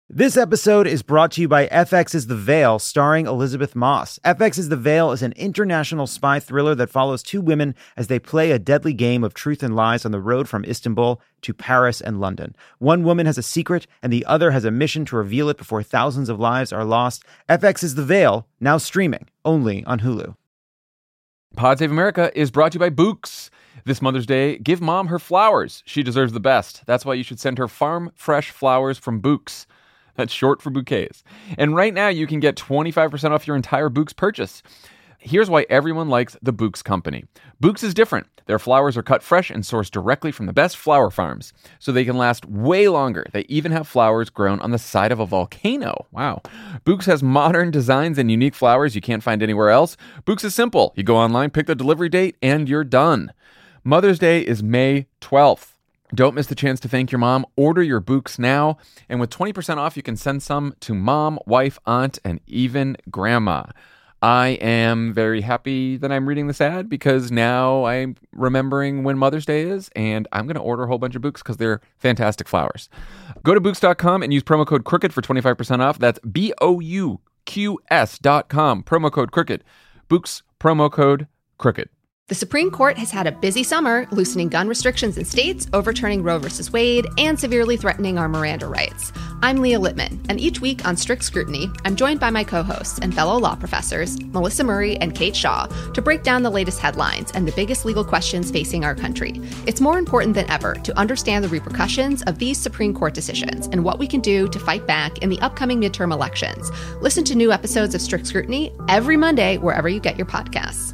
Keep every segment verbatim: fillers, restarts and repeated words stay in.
This episode is brought to you by F X's The Veil, starring Elizabeth Moss. F X's The Veil is an international spy thriller that follows two women as they play a deadly game of truth and lies on the road from Istanbul to Paris and London. One woman has a secret, and the other has a mission to reveal it before thousands of lives are lost. F X's The Veil, now streaming, only on Hulu. Pod Save America is brought to you by Books. This Mother's Day, give mom her flowers. She deserves the best. That's why you should send her farm fresh flowers from Books. That's short for bouquets. And right now, you can get twenty-five percent off your entire Books purchase. Here's why everyone likes the Books company. Books is different. Their flowers are cut fresh and sourced directly from the best flower farms, so they can last way longer. They even have flowers grown on the side of a volcano. Wow. Books has modern designs and unique flowers you can't find anywhere else. Books is simple. You go online, pick the delivery date, and you're done. Mother's Day is May twelfth. Don't miss the chance to thank your mom. Order your Books now. And with twenty percent off, you can send some to mom, wife, aunt, and even grandma. I am very happy that I'm reading this ad because now I'm remembering when Mother's Day is, and I'm going to order a whole bunch of Books because they're fantastic flowers. Go to Books dot com and use promo code CROOKED for twenty-five percent off. That's B O U Q S dot com, promo code CROOKED. Books, promo code CROOKED. The Supreme Court has had a busy summer, loosening gun restrictions in states, overturning Roe v. Wade, and severely threatening our Miranda rights. I'm Leah Littman, and each week on Strict Scrutiny, I'm joined by my co-hosts and fellow law professors, Melissa Murray and Kate Shaw, to break down the latest headlines and the biggest legal questions facing our country. It's more important than ever to understand the repercussions of these Supreme Court decisions and what we can do to fight back in the upcoming midterm elections. Listen to new episodes of Strict Scrutiny every Monday wherever you get your podcasts.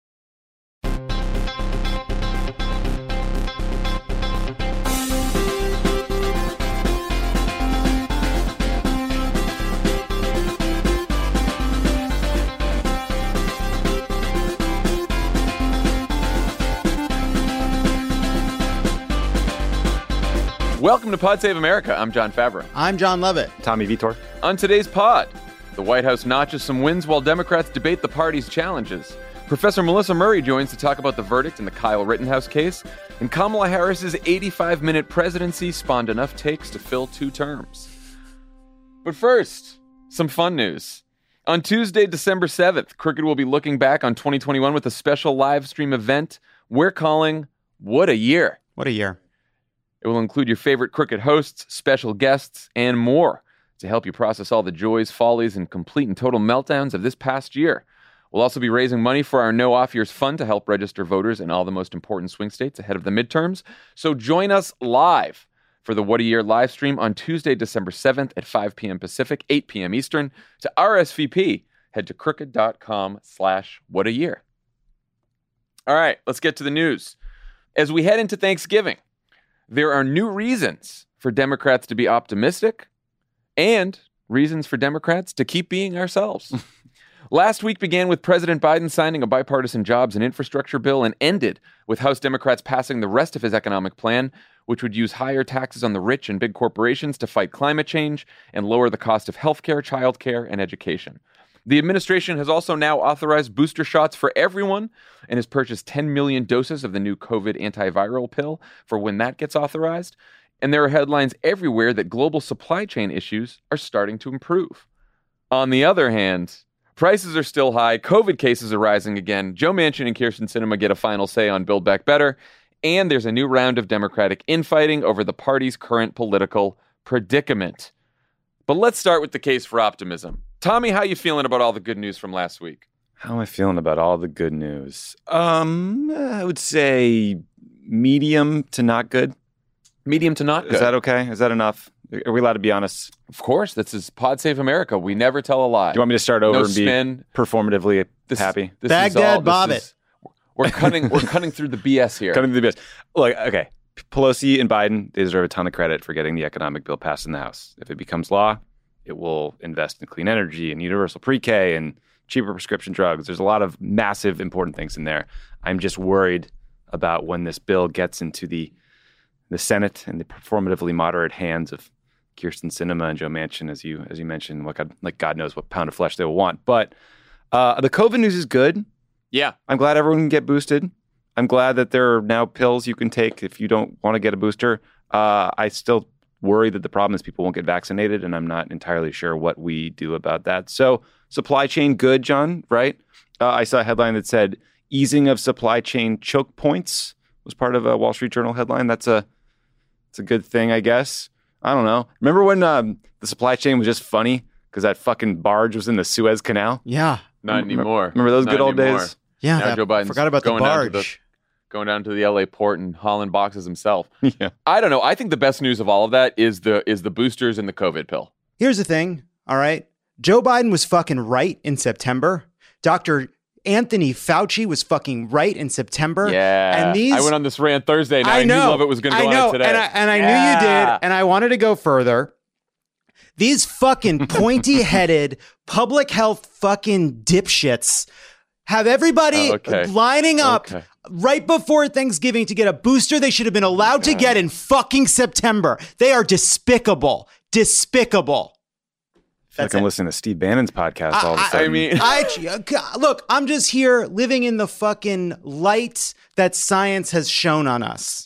Welcome to Pod Save America. I'm John Favreau. I'm John Lovett. Tommy Vitor. On today's pod, the White House notches some wins while Democrats debate the party's challenges. Professor Melissa Murray joins to talk about the verdict in the Kyle Rittenhouse case, and Kamala Harris's eighty-five minute presidency spawned enough takes to fill two terms. But first, some fun news. On Tuesday, December seventh, Crooked will be looking back on twenty twenty-one with a special live stream event we're calling What a Year. What a year. It will include your favorite Crooked hosts, special guests, and more to help you process all the joys, follies, and complete and total meltdowns of this past year. We'll also be raising money for our No Off Years Fund to help register voters in all the most important swing states ahead of the midterms. So join us live for the What a Year live stream on Tuesday, December seventh at five p.m. Pacific, eight p.m. Eastern. To R S V P, head to crooked.com slash what a year. All right, let's get to the news. As we head into Thanksgiving, there are new reasons for Democrats to be optimistic and reasons for Democrats to keep being ourselves. Last week began with President Biden signing a bipartisan jobs and infrastructure bill and ended with House Democrats passing the rest of his economic plan, which would use higher taxes on the rich and big corporations to fight climate change and lower the cost of healthcare, childcare, and education. The administration has also now authorized booster shots for everyone and has purchased ten million doses of the new COVID antiviral pill for when that gets authorized. And there are headlines everywhere that global supply chain issues are starting to improve. On the other hand, prices are still high, COVID cases are rising again, Joe Manchin and Kyrsten Sinema get a final say on Build Back Better, and there's a new round of Democratic infighting over the party's current political predicament. But let's start with the case for optimism. Tommy, how you feeling about all the good news from last week? How am I feeling about all the good news? Um, I would say medium to not good. Medium to not good. Is that okay? Is that enough? Are we allowed to be honest? Of course. This is Pod Save America. We never tell a lie. Do you want me to start over no and spin. be performatively this, happy? This Baghdad all, Bobbitt. Is, we're cutting. We're cutting through the B S here. Cutting through the B S. Look, okay. Pelosi and Biden, they deserve a ton of credit for getting the economic bill passed in the House. If it becomes law, it will invest in clean energy and universal pre-K and cheaper prescription drugs. There's a lot of massive, important things in there. I'm just worried about when this bill gets into the the Senate and the performatively moderate hands of Kyrsten Sinema and Joe Manchin, as you as you mentioned. Like, like God knows what pound of flesh they will want. But uh, the COVID news is good. Yeah. I'm glad everyone can get boosted. I'm glad that there are now pills you can take if you don't want to get a booster. Uh, I still worry that the problem is people won't get vaccinated, and I'm not entirely sure what we do about that. So supply chain good, John, right? Uh, I saw a headline that said easing of supply chain choke points was part of a Wall Street Journal headline. That's a, it's a good thing, I guess. I don't know. Remember when um, the supply chain was just funny because that fucking barge was in the Suez Canal? Yeah. Not anymore. Remember those Not good old anymore. days? Yeah. Now that, Joe Biden's forgot about the going down to barge. the- going down to the L A port and hauling boxes himself. Yeah. I don't know. I think the best news of all of that is the is the boosters and the COVID pill. Here's the thing, all right? Joe Biden was fucking right in September. Doctor Anthony Fauci was fucking right in September. Yeah. And these, I went on this rant Thursday and I, I know. knew Love It was going to I go know, on today. and I, and I Yeah. knew you did, and I wanted to go further. These fucking pointy-headed public health fucking dipshits have everybody Oh, okay. lining up Okay. right before Thanksgiving to get a booster they should have been allowed to get in fucking September. They are despicable. Despicable. I feel like That's I'm it. listening to Steve Bannon's podcast all of a I- I sudden. I mean, I look, I'm just here living in the fucking light that science has shown on us.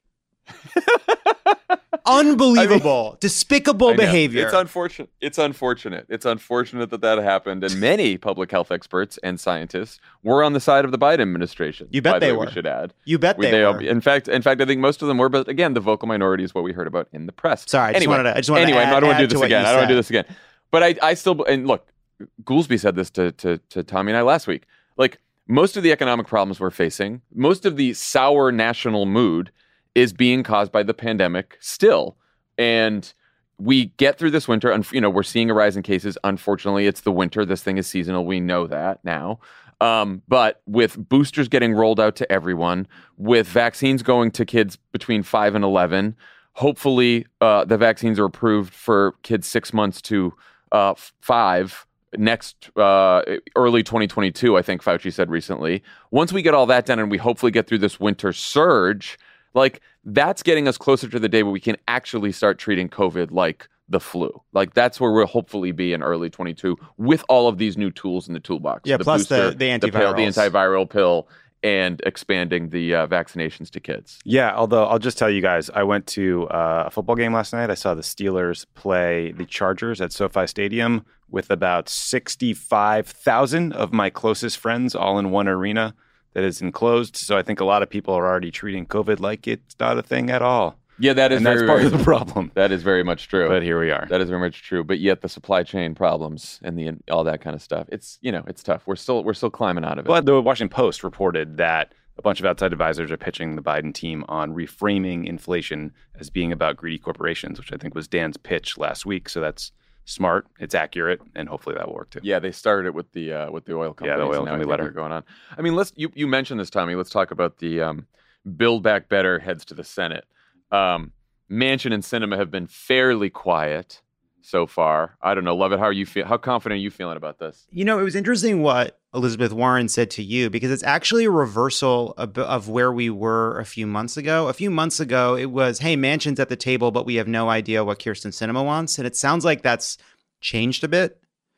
Unbelievable, despicable I know. behavior. It's unfortunate. It's unfortunate. It's unfortunate that that happened. And many public health experts and scientists were on the side of the Biden administration. You bet by the they way, were. We should add. You bet We- they all- were. In fact, in fact, I think most of them were. But again, the vocal minority is what we heard about in the press. Sorry, I just anyway, wanted to- I just wanted to anyway, add- I don't want add to do to this what again. you I don't want to do said. this again. But I, I still, and look, Goolsby said this to, to to Tommy and I last week. Like most of the economic problems we're facing, most of the sour national mood is being caused by the pandemic still. And we get through this winter, and you know we're seeing a rise in cases. Unfortunately, it's the winter. This thing is seasonal. We know that now. Um, but with boosters getting rolled out to everyone, with vaccines going to kids between five and eleven, hopefully uh, the vaccines are approved for kids six months to uh, five next uh, early twenty twenty-two. I think Fauci said recently. Once we get all that done, and we hopefully get through this winter surge. Like, that's getting us closer to the day where we can actually start treating COVID like the flu. Like, that's where we'll hopefully be in early twenty-two with all of these new tools in the toolbox. Yeah, the plus the- booster, the pill, the antivirals. antiviral pill, and expanding the uh, vaccinations to kids. Yeah, although I'll just tell you guys, I went to uh, a football game last night. I saw the Steelers play the Chargers at SoFi Stadium with about sixty-five thousand of my closest friends all in one arena that is enclosed. So I think a lot of people are already treating COVID like it's not a thing at all. Yeah, that is And very, that's part very, of the problem. that is very much true. But here we are. That is very much true. But yet the supply chain problems and the all that kind of stuff, it's you know it's tough. We're still we're still climbing out of it. But the Washington Post reported that a bunch of outside advisors are pitching the Biden team on reframing inflation as being about greedy corporations, which I think was Dan's pitch last week. So that's smart, it's accurate, and hopefully that will work too. Yeah, they started it with the uh, with the oil companies. Yeah, the oil and now I company think letter. they're going on. I mean, let's you you mentioned this, Tommy. Let's talk about the um, Build Back Better heads to the Senate. Um, Manchin and Sinema have been fairly quiet so far. I don't know, Love It. How are you feel? How confident are you feeling about this? You know, it was interesting what Elizabeth Warren said to you, because it's actually a reversal of, of where we were a few months ago. A few months ago, it was, hey, Manchin's at the table, but we have no idea what Kirsten Sinema wants. And it sounds like that's changed a bit.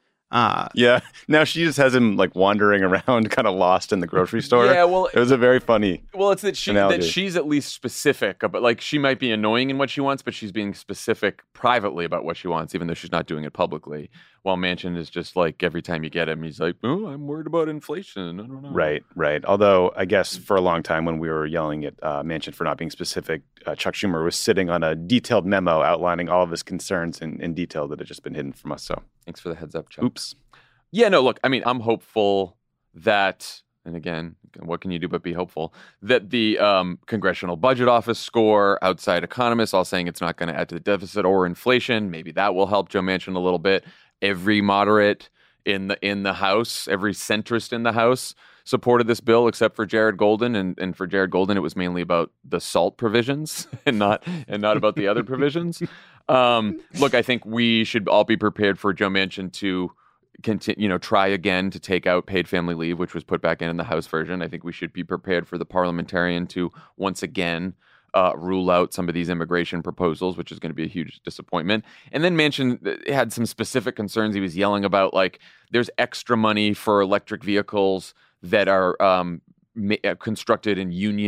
Uh, Yeah. Now she just has him like wandering around, kind of lost in the grocery store. Yeah, well, It was a very funny. Well, it's that she analogy. that she's at least specific about, like, she might be annoying in what she wants, but she's being specific privately about what she wants, even though she's not doing it publicly. While Manchin is just like, every time you get him, he's like, "Oh, I'm worried about inflation. I don't know." Right, right. Although I guess for a long time when we were yelling at uh, Manchin for not being specific, uh, Chuck Schumer was sitting on a detailed memo outlining all of his concerns in, in detail that had just been hidden from us. So, Thanks for the heads up, Chuck. oops. Yeah, no, look, I mean, I'm hopeful that, and again, what can you do but be hopeful, that the um, Congressional Budget Office score, outside economists all saying it's not going to add to the deficit or inflation, maybe that will help Joe Manchin a little bit. Every moderate in the in the House, every centrist in the House supported this bill except for Jared Golden, and, and for Jared Golden, it was mainly about the SALT provisions and not and not about the other provisions. Um, look, I think we should all be prepared for Joe Manchin to continue, you know, try again to take out paid family leave, which was put back in in the House version. I think we should be prepared for the parliamentarian to once again uh, rule out some of these immigration proposals, which is going to be a huge disappointment. And then Manchin had some specific concerns. He was yelling about, like, there's extra money for electric vehicles that are um, ma- constructed in union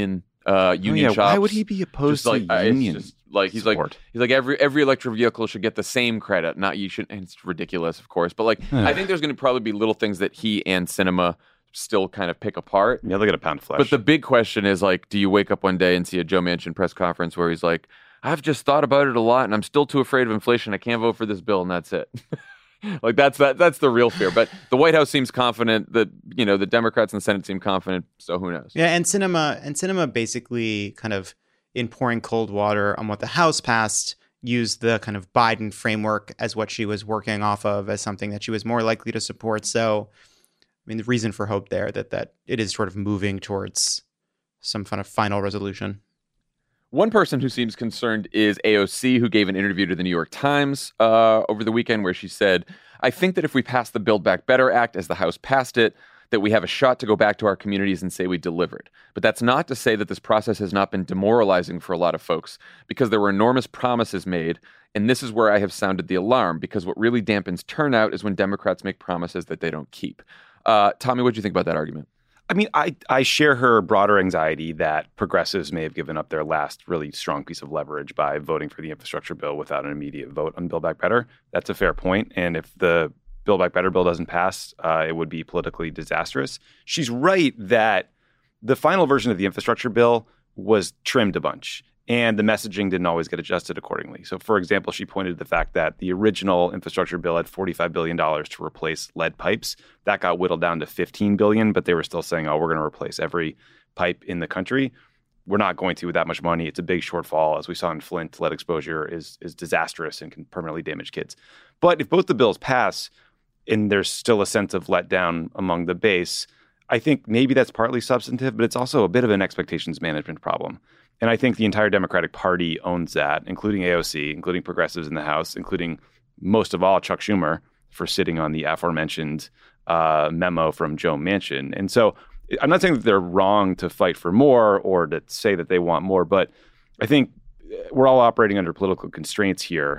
uh, union oh, yeah. shops. Why would he be opposed just like, to uh, union it's just, like he's support? like he's like every every electric vehicle should get the same credit. Not you should. And it's ridiculous, of course. But like I think there's going to probably be little things that he and Sinema still kind of pick apart. Yeah, look at a pound of flesh. But the big question is like, do you wake up one day and see a Joe Manchin press conference where he's like, I've just thought about it a lot and I'm still too afraid of inflation. I can't vote for this bill and that's it. Like that's that that's the real fear. But the White House seems confident that, you know, the Democrats in the Senate seem confident. So who knows? Yeah. And Sinema and Sinema basically kind of in pouring cold water on what the House passed, used the kind of Biden framework as what she was working off of as something that she was more likely to support. So I mean, the reason for hope there that that it is sort of moving towards some kind of final resolution. One person who seems concerned is A O C, who gave an interview to the New York Times uh, over the weekend where she said, I think that if we pass the Build Back Better Act as the House passed it, that we have a shot to go back to our communities and say we delivered. But that's not to say that this process has not been demoralizing for a lot of folks, because there were enormous promises made. And this is where I have sounded the alarm, because what really dampens turnout is when Democrats make promises that they don't keep. Uh, Tommy, what do you think about that argument? I mean, I, I share her broader anxiety that progressives may have given up their last really strong piece of leverage by voting for the infrastructure bill without an immediate vote on Build Back Better. That's a fair point. And if the Build Back Better bill doesn't pass, uh, it would be politically disastrous. She's right that the final version of the infrastructure bill was trimmed a bunch, and the messaging didn't always get adjusted accordingly. So, for example, she pointed to the fact that the original infrastructure bill had forty-five billion dollars to replace lead pipes. That got whittled down to fifteen billion dollars, but they were still saying, oh, we're going to replace every pipe in the country. We're not going to with that much money. It's a big shortfall. As we saw in Flint, lead exposure is, is disastrous and can permanently damage kids. But if both the bills pass and there's still a sense of letdown among the base, I think maybe that's partly substantive, but it's also a bit of an expectations management problem. And I think the entire Democratic Party owns that, including A O C, including progressives in the House, including most of all Chuck Schumer for sitting on the aforementioned uh, memo from Joe Manchin. And so I'm not saying that they're wrong to fight for more or to say that they want more, but I think we're all operating under political constraints here.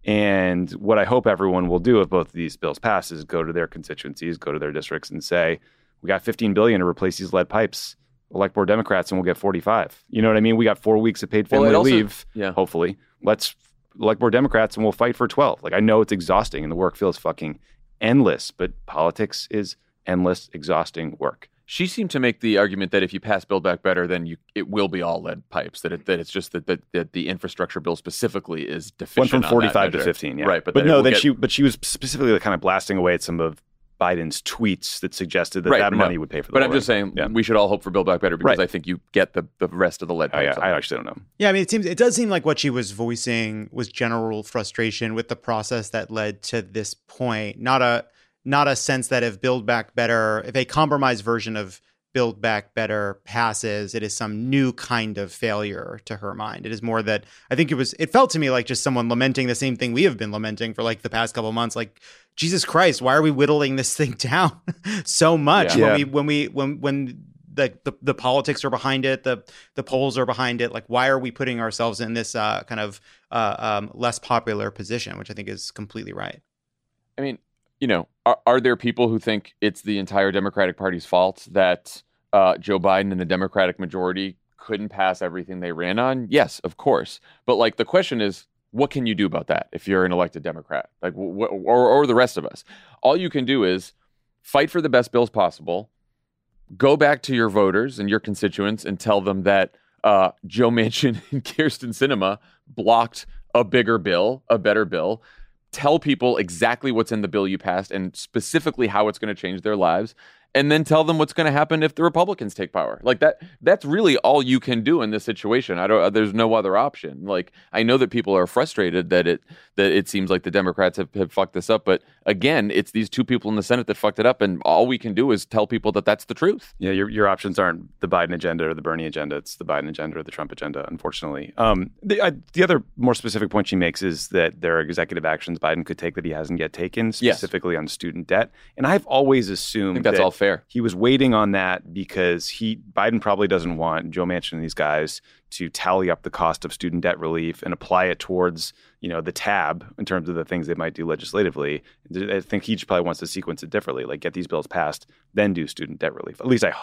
And what I hope everyone will do if both of these bills pass is go to their constituencies, go to their districts and say, we got fifteen billion dollars to replace these lead pipes. Elect more Democrats and we'll get forty-five. You know what I mean? We got four weeks of paid family well, also, leave, yeah. hopefully. Let's elect more Democrats and we'll fight for twelve. Like, I know it's exhausting and the work feels fucking endless, but politics is endless, exhausting work. She seemed to make the argument that if you pass Build Back Better, then you it will be all lead pipes. That it, that it's just that, that, that the infrastructure bill specifically is deficient. Went from forty-five to fifteen, yeah. Right, but, but then no, then get, she but she was specifically kind of blasting away at some of Biden's tweets that suggested that right, that no. money would pay for the But whole I'm just run. saying yeah. we should all hope for Build Back Better because right. I think you get the, the rest of the lead Oh, pipes. yeah. I actually don't know. Yeah, I mean, it seems it does seem like what she was voicing was general frustration with the process that led to this point. Not a not a sense that if Build Back Better, if a compromised version of Build Back Better passes, it is some new kind of failure to her mind. It is more that I think it was, it felt to me like just someone lamenting the same thing we have been lamenting for like the past couple of months. Like, Jesus Christ, why are we whittling this thing down so much Yeah. when we, when we, when, when the, the, the politics are behind it, the, the polls are behind it. Like, why are we putting ourselves in this uh, kind of uh, um, less popular position, which I think is completely right. I mean, you know, are, are there people who think it's the entire Democratic Party's fault that uh, Joe Biden and the Democratic majority couldn't pass everything they ran on? Yes, of course. But like the question is, what can you do about that if you're an elected Democrat, like wh- or, or the rest of us? All you can do is fight for the best bills possible. Go back to your voters and your constituents and tell them that uh, Joe Manchin and Kyrsten Sinema blocked a bigger bill, a better bill. Tell people exactly what's in the bill you passed and specifically how it's going to change their lives. And then tell them what's going to happen if the Republicans take power. Like that, that's really all you can do in this situation. I don't, there's no other option. Like, I know that people are frustrated that it, that it seems like the Democrats have, have fucked this up. But again, it's these two people in the Senate that fucked it up. And all we can do is tell people that that's the truth. Yeah, your your options aren't the Biden agenda or the Bernie agenda. It's the Biden agenda or the Trump agenda, unfortunately. Um, the, I, the other more specific point she makes is that there are executive actions Biden could take that he hasn't yet taken, specifically yes. on student debt. And I've always assumed I think that's that all fair. He was waiting on that because he Biden probably doesn't want Joe Manchin and these guys to tally up the cost of student debt relief and apply it towards, you know, the tab in terms of the things they might do legislatively. I think he just probably wants to sequence it differently, like get these bills passed, then do student debt relief. At least I hope.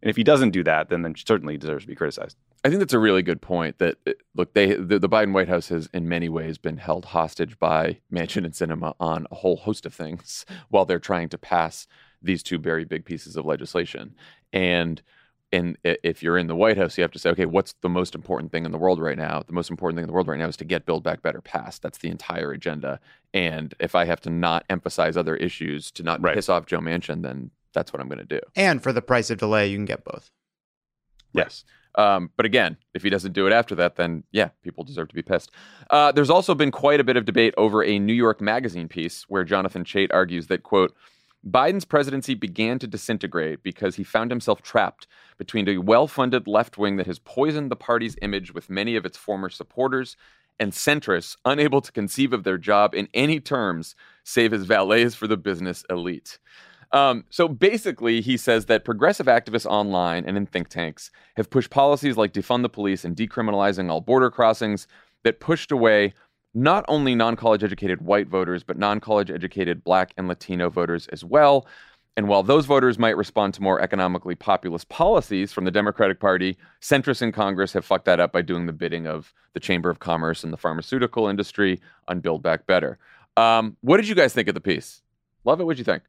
And if he doesn't do that, then then certainly deserves to be criticized. I think that's a really good point. That look, they the, the Biden White House has in many ways been held hostage by Manchin and Sinema on a whole host of things while they're trying to pass these two very big pieces of legislation. And and if you're in the White House, you have to say, okay, what's the most important thing in the world right now? The most important thing in the world right now is to get Build Back Better passed. That's the entire agenda. And if I have to not emphasize other issues to not right. piss off Joe Manchin, then that's what I'm going to do. And for the price of delay, you can get both. Yes. Um, but again, if he doesn't do it after that, then yeah, people deserve to be pissed. Uh, there's also been quite a bit of debate over a New York Magazine piece where Jonathan Chait argues that, quote, Biden's presidency began to disintegrate because he found himself trapped between a well-funded left wing that has poisoned the party's image with many of its former supporters and centrists unable to conceive of their job in any terms save as valets for the business elite. Um, so basically, he says that progressive activists online and in think tanks have pushed policies like defund the police and decriminalizing all border crossings that pushed away not only non-college educated white voters, but non-college educated Black and Latino voters as well. And while those voters might respond to more economically populist policies from the Democratic Party, centrists in Congress have fucked that up by doing the bidding of the Chamber of Commerce and the pharmaceutical industry on Build Back Better. Um, what did you guys think of the piece? Love it. What'd you think?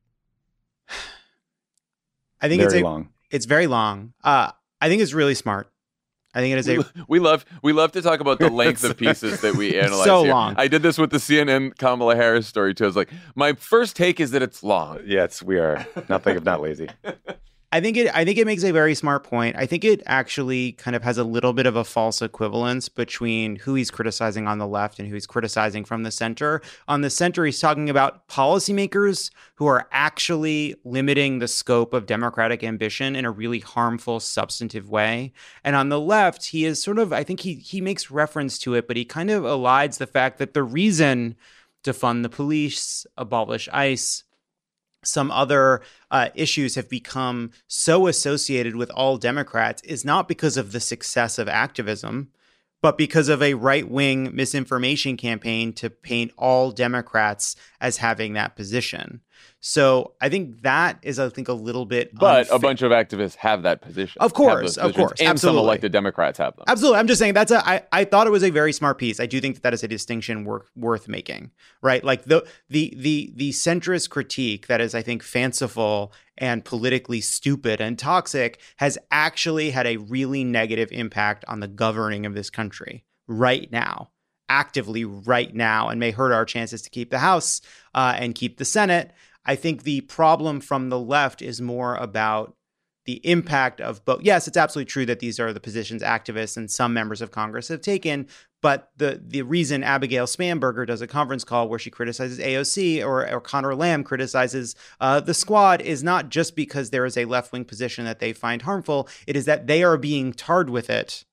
I think very it's a, long. It's very long. Uh, I think it's really smart. I think it is a. We love we love to talk about the length of pieces that we analyze. So here. long. I did this with the C N N Kamala Harris story too. I was like, my first take is that it's long. Yeah, it's we are nothing if not lazy. I think it I think it makes a very smart point. I think it actually kind of has a little bit of a false equivalence between who he's criticizing on the left and who he's criticizing from the center. On the center, he's talking about policymakers who are actually limiting the scope of democratic ambition in a really harmful, substantive way. And on the left, he is sort of, I think he he makes reference to it, but he kind of elides the fact that the reason to fund the police, abolish ICE, some other uh, issues have become so associated with all Democrats is not because of the success of activism, but because of a right-wing misinformation campaign to paint all Democrats as having that position. So I think that is, I think, a little bit But unfair. a bunch of activists have that position. Of course, of course. And absolutely. some elected Democrats have them. Absolutely. I'm just saying that's a, I, I thought it was a very smart piece. I do think that that is a distinction worth, worth making, right? Like the, the, the, the centrist critique that is, I think, fanciful and politically stupid and toxic has actually had a really negative impact on the governing of this country right now, actively right now, and may hurt our chances to keep the House uh, and keep the Senate. I think the problem from the left is more about the impact of both. Yes, it's absolutely true that these are the positions activists and some members of Congress have taken. But the the reason Abigail Spanberger does a conference call where she criticizes A O C or, or Conor Lamb criticizes uh, the Squad is not just because there is a left-wing position that they find harmful. It is that they are being tarred with it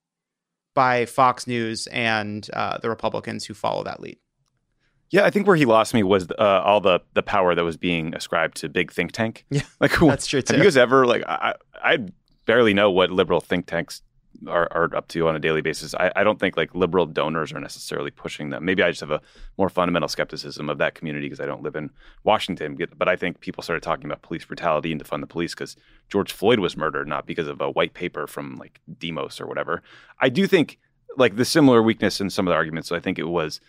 by Fox News and uh, the Republicans who follow that lead. Yeah, I think where he lost me was uh, all the the power that was being ascribed to big think tank. Yeah, like that's true too. Have you guys ever like I I barely know what liberal think tanks are, are up to on a daily basis. I, I don't think like liberal donors are necessarily pushing them. Maybe I just have a more fundamental skepticism of that community because I don't live in Washington. But I think people started talking about police brutality and defund the police because George Floyd was murdered, not because of a white paper from like Demos or whatever. I do think like the similar weakness in some of the arguments. So I think it was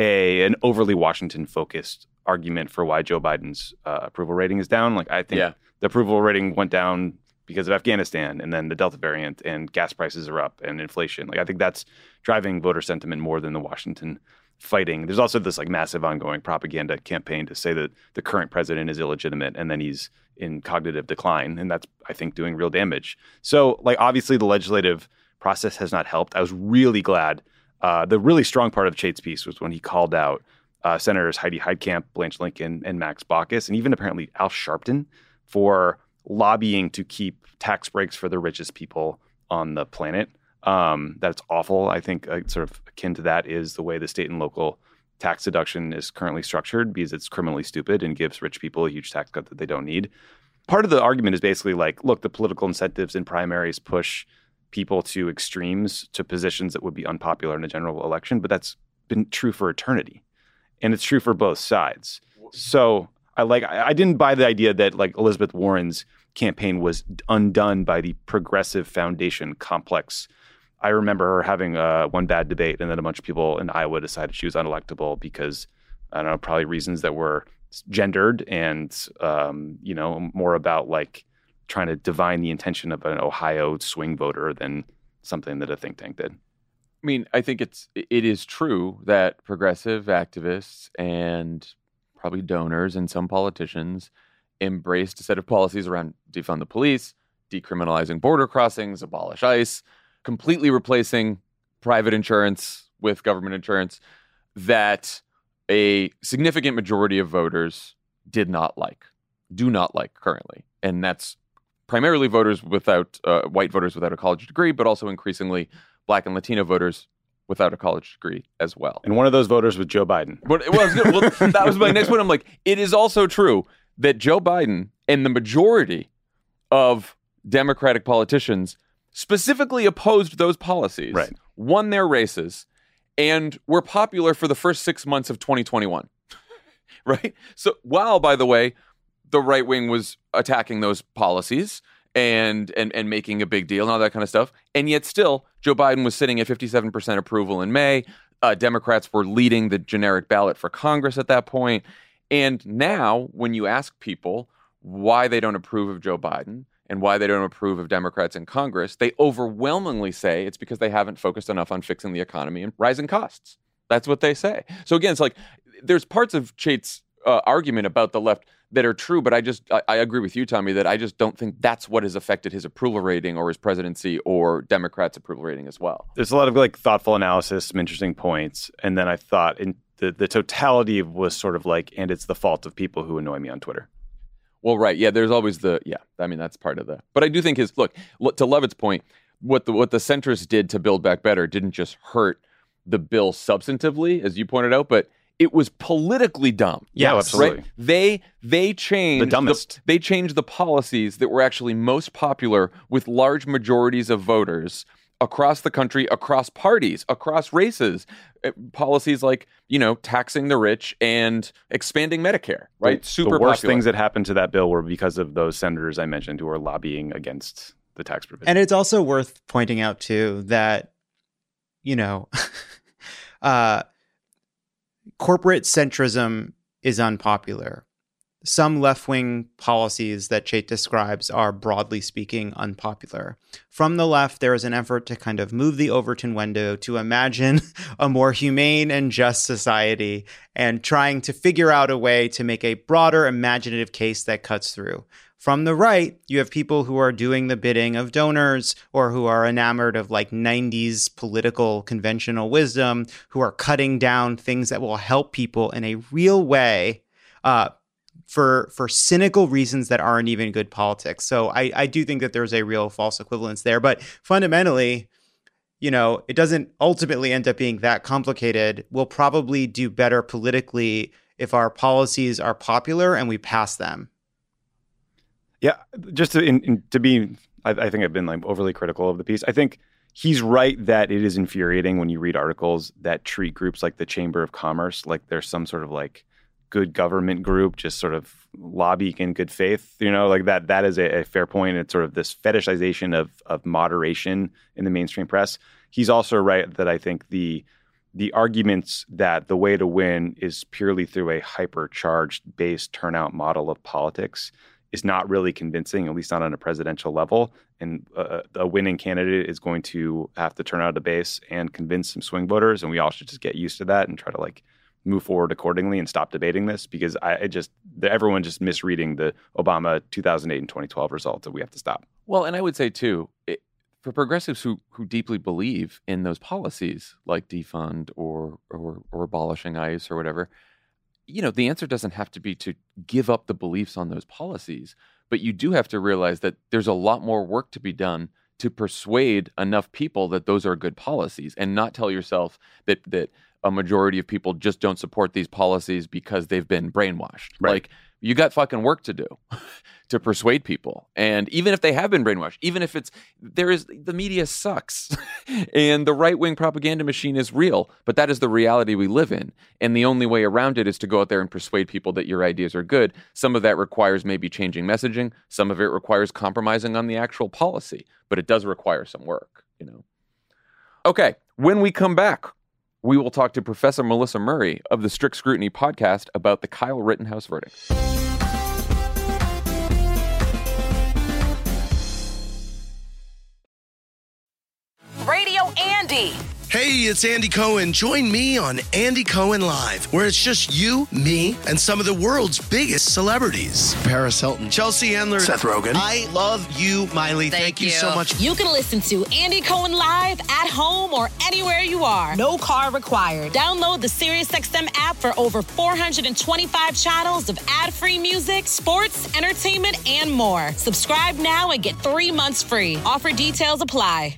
a an overly Washington focused argument for why Joe Biden's uh, approval rating is down. Like I think yeah. the approval rating went down because of Afghanistan and then the Delta variant and gas prices are up and inflation. Like I think that's driving voter sentiment more than the Washington fighting. There's also this like massive ongoing propaganda campaign to say that the current president is illegitimate and then he's in cognitive decline. And that's, I think, doing real damage. So like obviously the legislative process has not helped. I was really glad. Uh, the really strong part of Chait's piece was when he called out uh, Senators Heidi Heitkamp, Blanche Lincoln, and Max Baucus, and even apparently Al Sharpton for lobbying to keep tax breaks for the richest people on the planet. Um, that's awful. I think uh, sort of akin to that is the way the state and local tax deduction is currently structured because it's criminally stupid and gives rich people a huge tax cut that they don't need. Part of the argument is basically like, look, the political incentives in primaries push people to extremes, to positions that would be unpopular in a general election, but that's been true for eternity. And it's true for both sides. So I like, I didn't buy the idea that like Elizabeth Warren's campaign was undone by the Progressive Foundation complex. I remember her having uh, one bad debate, and then a bunch of people in Iowa decided she was unelectable because, I don't know, probably reasons that were gendered and, um, you know, more about like trying to divine the intention of an Ohio swing voter than something that a think tank did. I mean, I think it's it is true that progressive activists and probably donors and some politicians embraced a set of policies around defund the police, decriminalizing border crossings, abolish ICE, completely replacing private insurance with government insurance that a significant majority of voters did not like, do not like currently. And that's primarily voters without, uh, white voters without a college degree, but also increasingly Black and Latino voters without a college degree as well. And one of those voters was Joe Biden. But well, well, that was my next point. I'm like, it is also true that Joe Biden and the majority of Democratic politicians specifically opposed those policies, right. won their races, and were popular for the first six months of twenty twenty-one. Right? So while, by the way, the right wing was attacking those policies and, and and making a big deal and all that kind of stuff, and yet still, Joe Biden was sitting at fifty-seven percent approval in May. Uh, Democrats were leading the generic ballot for Congress at that point. And now, when you ask people why they don't approve of Joe Biden and why they don't approve of Democrats in Congress, they overwhelmingly say it's because they haven't focused enough on fixing the economy and rising costs. That's what they say. So again, it's like there's parts of Chait's uh, argument about the left that are true, but I just I, I agree with you, Tommy, that I just don't think that's what has affected his approval rating or his presidency or Democrats' approval rating as well. There's a lot of like thoughtful analysis, some interesting points, and then I thought in the the totality was sort of like, and it's the fault of people who annoy me on Twitter. Well, right. Yeah, there's always the, yeah, I mean, that's part of the, but I do think his, look, to Levitt's point, what the what the centrists did to Build Back Better didn't just hurt the bill substantively, as you pointed out, but it was politically dumb. Yeah, absolutely. Right? They they changed the dumbest. The, they changed the policies that were actually most popular with large majorities of voters across the country, across parties, across races. Uh, policies like, you know, taxing the rich and expanding Medicare, right? The, Super the worst popular. things that happened to that bill were because of those senators I mentioned who were lobbying against the tax provision. And it's also worth pointing out, too, that, you know, uh, corporate centrism is unpopular. Some left-wing policies that Chait describes are, broadly speaking, unpopular. From the left, there is an effort to kind of move the Overton window to imagine a more humane and just society and trying to figure out a way to make a broader imaginative case that cuts through. From the right, you have people who are doing the bidding of donors or who are enamored of like nineties political conventional wisdom, who are cutting down things that will help people in a real way, uh, for for cynical reasons that aren't even good politics. So I, I do think that there's a real false equivalence there. But fundamentally, you know, it doesn't ultimately end up being that complicated. We'll probably do better politically if our policies are popular and we pass them. Yeah, just to, in, in, to be, I, I think I've been like overly critical of the piece. I think he's right that it is infuriating when you read articles that treat groups like the Chamber of Commerce like there's some sort of like good government group, just sort of lobbying in good faith, you know, like that, that is a, a fair point. It's sort of this fetishization of, of moderation in the mainstream press. He's also right that I think the, the arguments that the way to win is purely through a hypercharged base turnout model of politics is not really convincing, at least not on a presidential level. And uh, a winning candidate is going to have to turn out a base and convince some swing voters. And we all should just get used to that and try to like move forward accordingly and stop debating this, because I, I just everyone just misreading the Obama two thousand eight and twenty twelve results that we have to stop. Well, and I would say too, it, for progressives who who deeply believe in those policies like defund or or or abolishing ICE or whatever, you know, the answer doesn't have to be to give up the beliefs on those policies, but you do have to realize that there's a lot more work to be done to persuade enough people that those are good policies, and not tell yourself that that a majority of people just don't support these policies because they've been brainwashed. Right. Like, You got fucking work to do to persuade people. And even if they have been brainwashed, even if it's, there is, the media sucks and the right-wing propaganda machine is real, but that is the reality we live in. And the only way around it is to go out there and persuade people that your ideas are good. Some of that requires maybe changing messaging. Some of it requires compromising on the actual policy, but it does require some work, you know? Okay, when we come back, we will talk to Professor Melissa Murray of the Strict Scrutiny podcast about the Kyle Rittenhouse verdict. Radio Andy. Hey, it's Andy Cohen. Join me on Andy Cohen Live, where it's just you, me, and some of the world's biggest celebrities. Paris Hilton, Chelsea Handler, Seth Rogen. I love you, Miley. Thank, Thank you. you so much. You can listen to Andy Cohen Live at home or anywhere you are. No car required. Download the SiriusXM app for over four hundred twenty-five channels of ad-free music, sports, entertainment, and more. Subscribe now and get three months free. Offer details apply.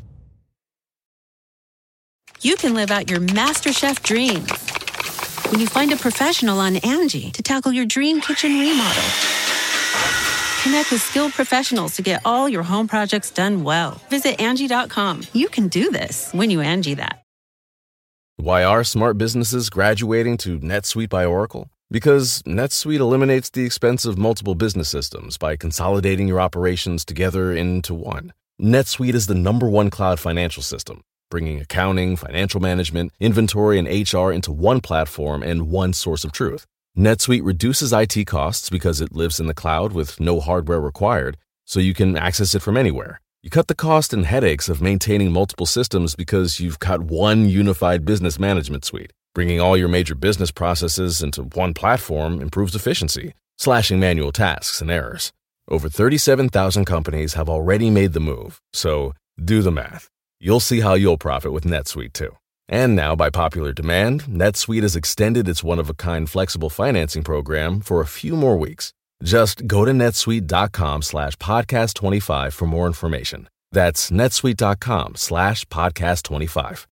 You can live out your MasterChef dreams when you find a professional on Angie to tackle your dream kitchen remodel. Connect with skilled professionals to get all your home projects done well. Visit Angie dot com. You can do this when you Angie that. Why are smart businesses graduating to NetSuite by Oracle? Because NetSuite eliminates the expense of multiple business systems by consolidating your operations together into one. NetSuite is the number one cloud financial system, bringing accounting, financial management, inventory, and H R into one platform and one source of truth. NetSuite reduces I T costs because it lives in the cloud with no hardware required, so you can access it from anywhere. You cut the cost and headaches of maintaining multiple systems because you've got one unified business management suite. Bringing all your major business processes into one platform improves efficiency, slashing manual tasks and errors. Over thirty-seven thousand companies have already made the move, so do the math. You'll see how you'll profit with NetSuite too. And now, by popular demand, NetSuite has extended its one-of-a-kind flexible financing program for a few more weeks. Just go to netsuite.com slash podcast 25 for more information. That's netsuite.com slash podcast 25.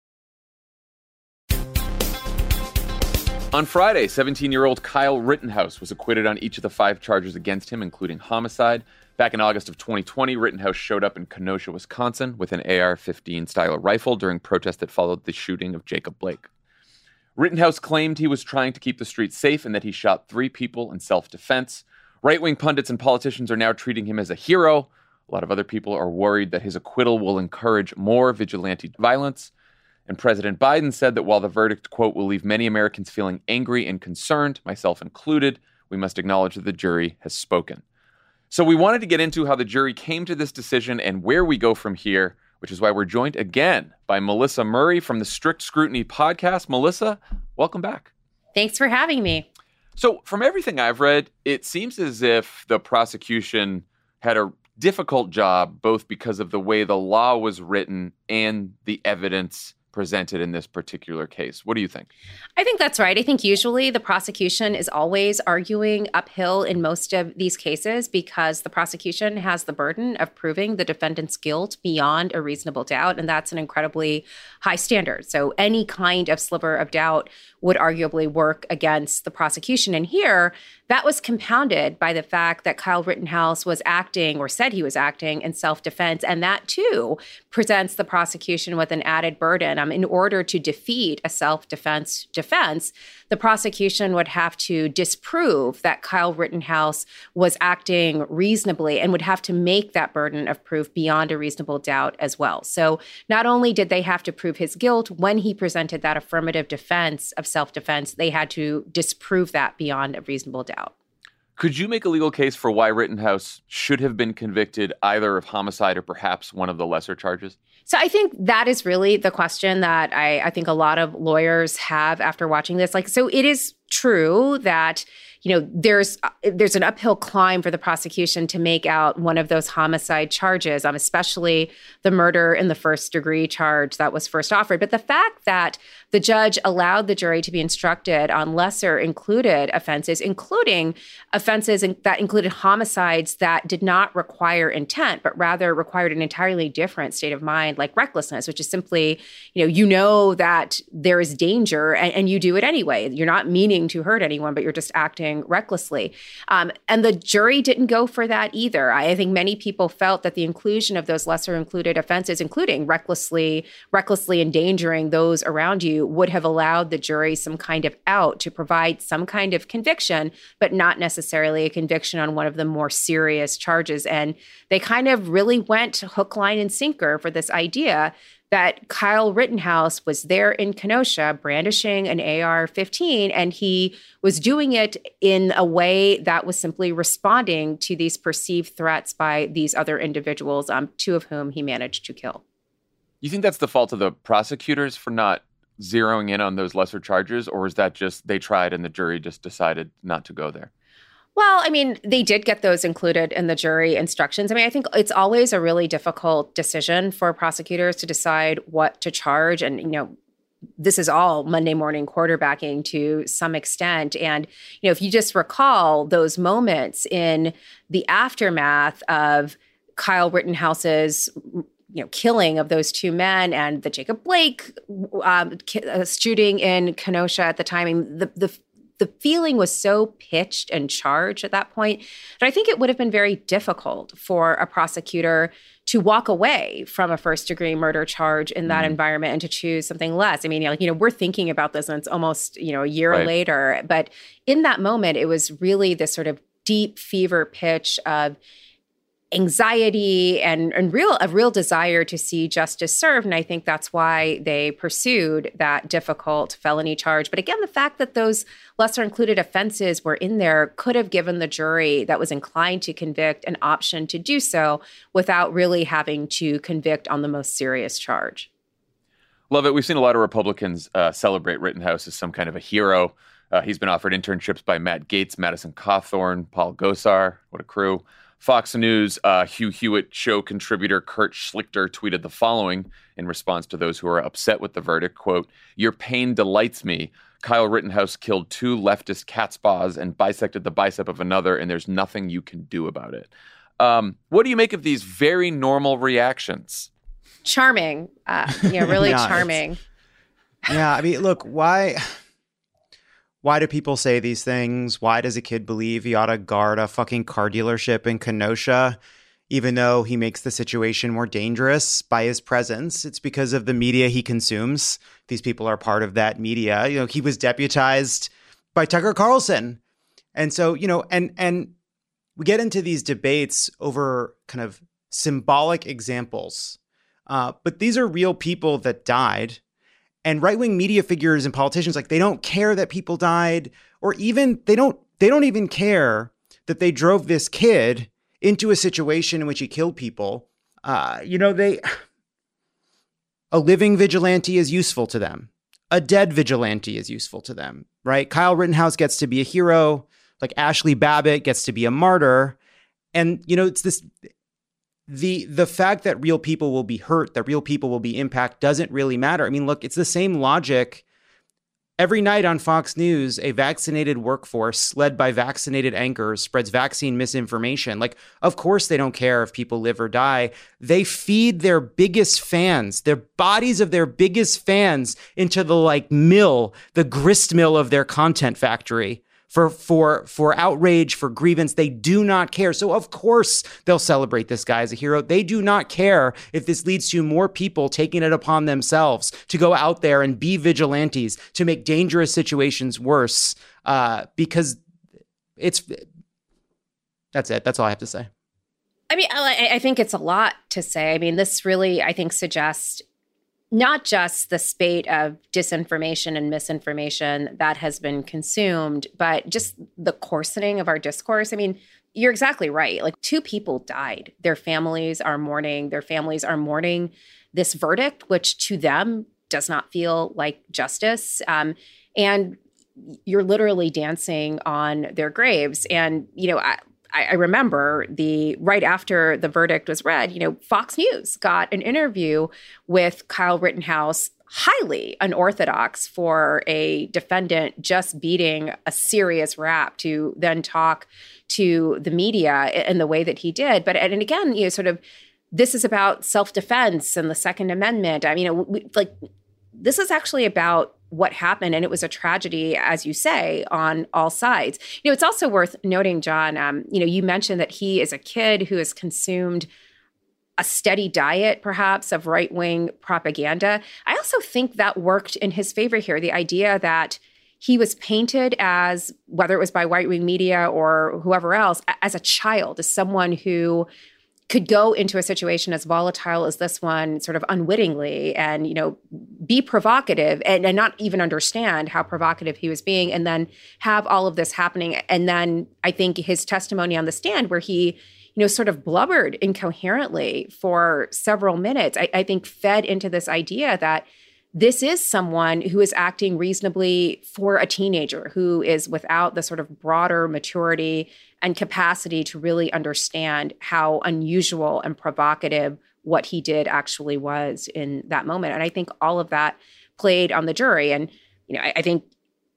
On Friday, seventeen-year-old Kyle Rittenhouse was acquitted on each of the five charges against him, including homicide. Back in August of twenty twenty, Rittenhouse showed up in Kenosha, Wisconsin, with an A R fifteen style rifle during protests that followed the shooting of Jacob Blake. Rittenhouse claimed he was trying to keep the streets safe and that he shot three people in self-defense. Right-wing pundits and politicians are now treating him as a hero. A lot of other people are worried that his acquittal will encourage more vigilante violence. And President Biden said that while the verdict, quote, will leave many Americans feeling angry and concerned, myself included, we must acknowledge that the jury has spoken. So we wanted to get into how the jury came to this decision and where we go from here, which is why we're joined again by Melissa Murray from the Strict Scrutiny podcast. Melissa, welcome back. Thanks for having me. So from everything I've read, it seems as if the prosecution had a difficult job, both because of the way the law was written and the evidence presented in this particular case. What do you think? I think that's right. I think usually the prosecution is always arguing uphill in most of these cases because the prosecution has the burden of proving the defendant's guilt beyond a reasonable doubt, and that's an incredibly high standard. So any kind of sliver of doubt would arguably work against the prosecution. And here, that was compounded by the fact that Kyle Rittenhouse was acting or said he was acting in self-defense. And that, too, presents the prosecution with an added burden. Um, in order to defeat a self-defense defense, the prosecution would have to disprove that Kyle Rittenhouse was acting reasonably and would have to make that burden of proof beyond a reasonable doubt as well. So not only did they have to prove his guilt when he presented that affirmative defense of self-defense, they had to disprove that beyond a reasonable doubt. Could you make a legal case for why Rittenhouse should have been convicted either of homicide or perhaps one of the lesser charges? So I think that is really the question that I, I think a lot of lawyers have after watching this. Like, so it is true that, you know, there's there's an uphill climb for the prosecution to make out one of those homicide charges, um, especially the murder in the first degree charge that was first offered. But the fact that the judge allowed the jury to be instructed on lesser included offenses, including offenses in, that included homicides that did not require intent, but rather required an entirely different state of mind, like recklessness, which is simply, you know, you know that there is danger and, and you do it anyway. You're not meaning to hurt anyone, but you're just acting acting recklessly. Um, and the jury didn't go for that either. I think many people felt that the inclusion of those lesser included offenses, including recklessly, recklessly endangering those around you, would have allowed the jury some kind of out to provide some kind of conviction, but not necessarily a conviction on one of the more serious charges. And they kind of really went hook, line, and sinker for this idea that Kyle Rittenhouse was there in Kenosha brandishing an A R fifteen, and he was doing it in a way that was simply responding to these perceived threats by these other individuals, um, two of whom he managed to kill. You think that's the fault of the prosecutors for not zeroing in on those lesser charges, or is that just they tried and the jury just decided not to go there? Well, I mean, they did get those included in the jury instructions. I mean, I think it's always a really difficult decision for prosecutors to decide what to charge. And, you know, this is all Monday morning quarterbacking to some extent. And, you know, if you just recall those moments in the aftermath of Kyle Rittenhouse's, you know, killing of those two men and the Jacob Blake um, shooting in Kenosha at the time, I mean, the the The feeling was so pitched and charged at that point that I think it would have been very difficult for a prosecutor to walk away from a first-degree murder charge in that mm. environment and to choose something less. I mean, you know, you know, we're thinking about this and it's almost, you know, a year right. later. But in that moment, it was really this sort of deep fever pitch of anxiety and, and real a real desire to see justice served. And I think that's why they pursued that difficult felony charge. But again, the fact that those lesser included offenses were in there could have given the jury that was inclined to convict an option to do so without really having to convict on the most serious charge. Love it. We've seen a lot of Republicans uh, celebrate Rittenhouse as some kind of a hero. Uh, he's been offered internships by Matt Gaetz, Madison Cawthorn, Paul Gosar. What a crew. Fox News uh, Hugh Hewitt show contributor Kurt Schlichter tweeted the following in response to those who are upset with the verdict, quote, "Your pain delights me. Kyle Rittenhouse killed two leftist catspaws and bisected the bicep of another, and there's nothing you can do about it." Um, what do you make of these very normal reactions? Charming. Uh, you know, really yeah, charming. Yeah, I mean, look, why... Why do people say these things? Why does a kid believe he ought to guard a fucking car dealership in Kenosha, even though he makes the situation more dangerous by his presence? It's because of the media he consumes. These people are part of that media. You know, he was deputized by Tucker Carlson. And so, you know, and and we get into these debates over kind of symbolic examples. Uh, but these are real people that died. And right-wing media figures and politicians, like, they don't care that people died, or even they don't they don't even care that they drove this kid into a situation in which he killed people. Uh, you know, they a living vigilante is useful to them. A dead vigilante is useful to them, right? Kyle Rittenhouse gets to be a hero, like Ashley Babbitt gets to be a martyr. And, you know, it's this... The the fact that real people will be hurt, that real people will be impacted, doesn't really matter. I mean, look, it's the same logic. Every night on Fox News, a vaccinated workforce led by vaccinated anchors spreads vaccine misinformation. Like, of course they don't care if people live or die. They feed their biggest fans, their bodies of their biggest fans, into the, like, mill, the grist mill of their content factory. For for for outrage, for grievance. They do not care. So of course they'll celebrate this guy as a hero. They do not care if this leads to more people taking it upon themselves to go out there and be vigilantes, to make dangerous situations worse, uh, because it's, that's it. That's all I have to say. I mean, I, I think it's a lot to say. I mean, this really, I think, suggests not just the spate of disinformation and misinformation that has been consumed, but just the coarsening of our discourse. I mean, you're exactly right. Like, two people died. Their families are mourning. Their families are mourning this verdict, which to them does not feel like justice. Um, and you're literally dancing on their graves. And, you know, I, I remember the right after the verdict was read, you know, Fox News got an interview with Kyle Rittenhouse, highly unorthodox for a defendant just beating a serious rap to then talk to the media in the way that he did. But and again, you know, sort of, this is about self-defense and the Second Amendment. I mean, you know, we, like, this is actually about what happened. And it was a tragedy, as you say, on all sides. You know, it's also worth noting, John, um, you know, you mentioned that he is a kid who has consumed a steady diet, perhaps, of right-wing propaganda. I also think that worked in his favor here. The idea that he was painted as, whether it was by right-wing media or whoever else, as a child, as someone who could go into a situation as volatile as this one sort of unwittingly and, you know, be provocative and, and not even understand how provocative he was being, and then have all of this happening. And then I think his testimony on the stand where he, you know, sort of blubbered incoherently for several minutes, I, I think fed into this idea that this is someone who is acting reasonably for a teenager, who is without the sort of broader maturity and capacity to really understand how unusual and provocative what he did actually was in that moment. And I think all of that played on the jury. And, you know, I, I think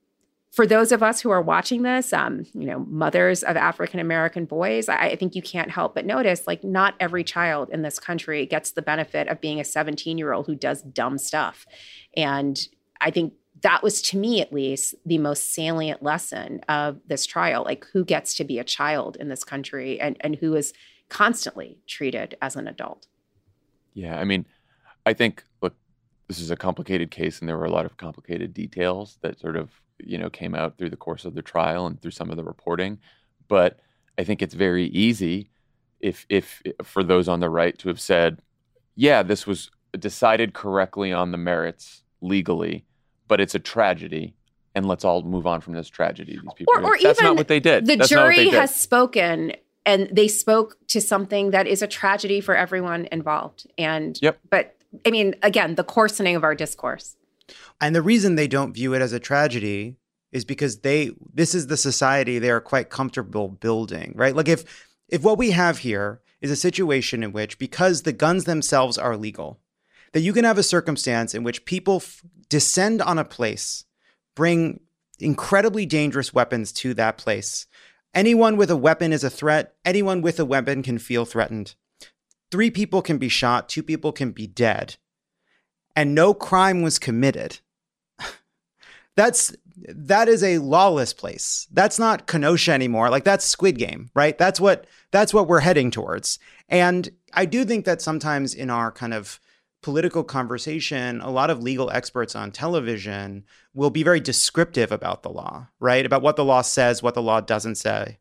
for those of us who are watching this, um, you know, mothers of African-American boys, I, I think you can't help but notice, like, not every child in this country gets the benefit of being a seventeen-year-old who does dumb stuff. And I think that was, to me at least, the most salient lesson of this trial. Like, who gets to be a child in this country and, and who is constantly treated as an adult? Yeah, I mean, I think, look, this is a complicated case, and there were a lot of complicated details that sort of, you know, came out through the course of the trial and through some of the reporting. But I think it's very easy if, if for those on the right to have said, yeah, this was decided correctly on the merits legally, but it's a tragedy, and let's all move on from this tragedy. These people, or, or that's even not what they did. The that's jury did. has spoken, and they spoke to something that is a tragedy for everyone involved. And yep. But I mean, again, the coarsening of our discourse. And the reason they don't view it as a tragedy is because they this is the society they are quite comfortable building, right? Like if if what we have here is a situation in which, because the guns themselves are legal, that you can have a circumstance in which people f- descend on a place, bring incredibly dangerous weapons to that place. Anyone with a weapon is a threat. Anyone with a weapon can feel threatened. Three people can be shot. Two people can be dead. And no crime was committed. That's that is a lawless place. That's not Kenosha anymore. Like, that's Squid Game, right? That's what that's what we're heading towards. And I do think that sometimes in our kind of political conversation, a lot of legal experts on television will be very descriptive about the law, right? About what the law says, what the law doesn't say.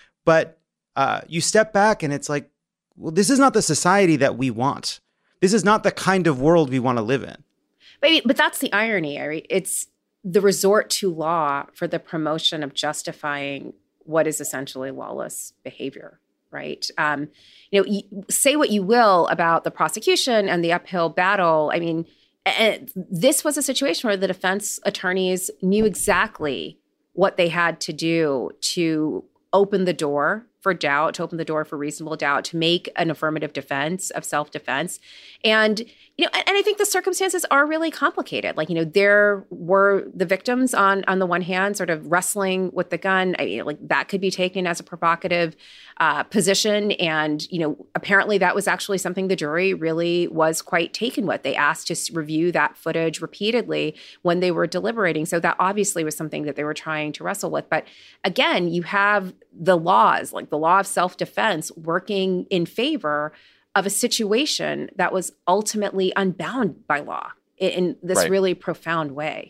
But uh, you step back and it's like, well, this is not the society that we want. This is not the kind of world we want to live in. But, but that's the irony, right? It's the resort to law for the promotion of justifying what is essentially lawless behavior, right? Um, you know, you, say what you will about the prosecution and the uphill battle. I mean, and this was a situation where the defense attorneys knew exactly what they had to do to open the door for doubt, to open the door for reasonable doubt, to make an affirmative defense of self-defense. And, you know, and, and I think the circumstances are really complicated. Like, you know, there were the victims on, on the one hand, sort of wrestling with the gun. I mean, like, that could be taken as a provocative uh, position. And, you know, apparently that was actually something the jury really was quite taken with. They asked to review that footage repeatedly when they were deliberating. So that obviously was something that they were trying to wrestle with. But again, you have the laws, like the law of self-defense, working in favor of a situation that was ultimately unbound by law in, in this right. really profound way.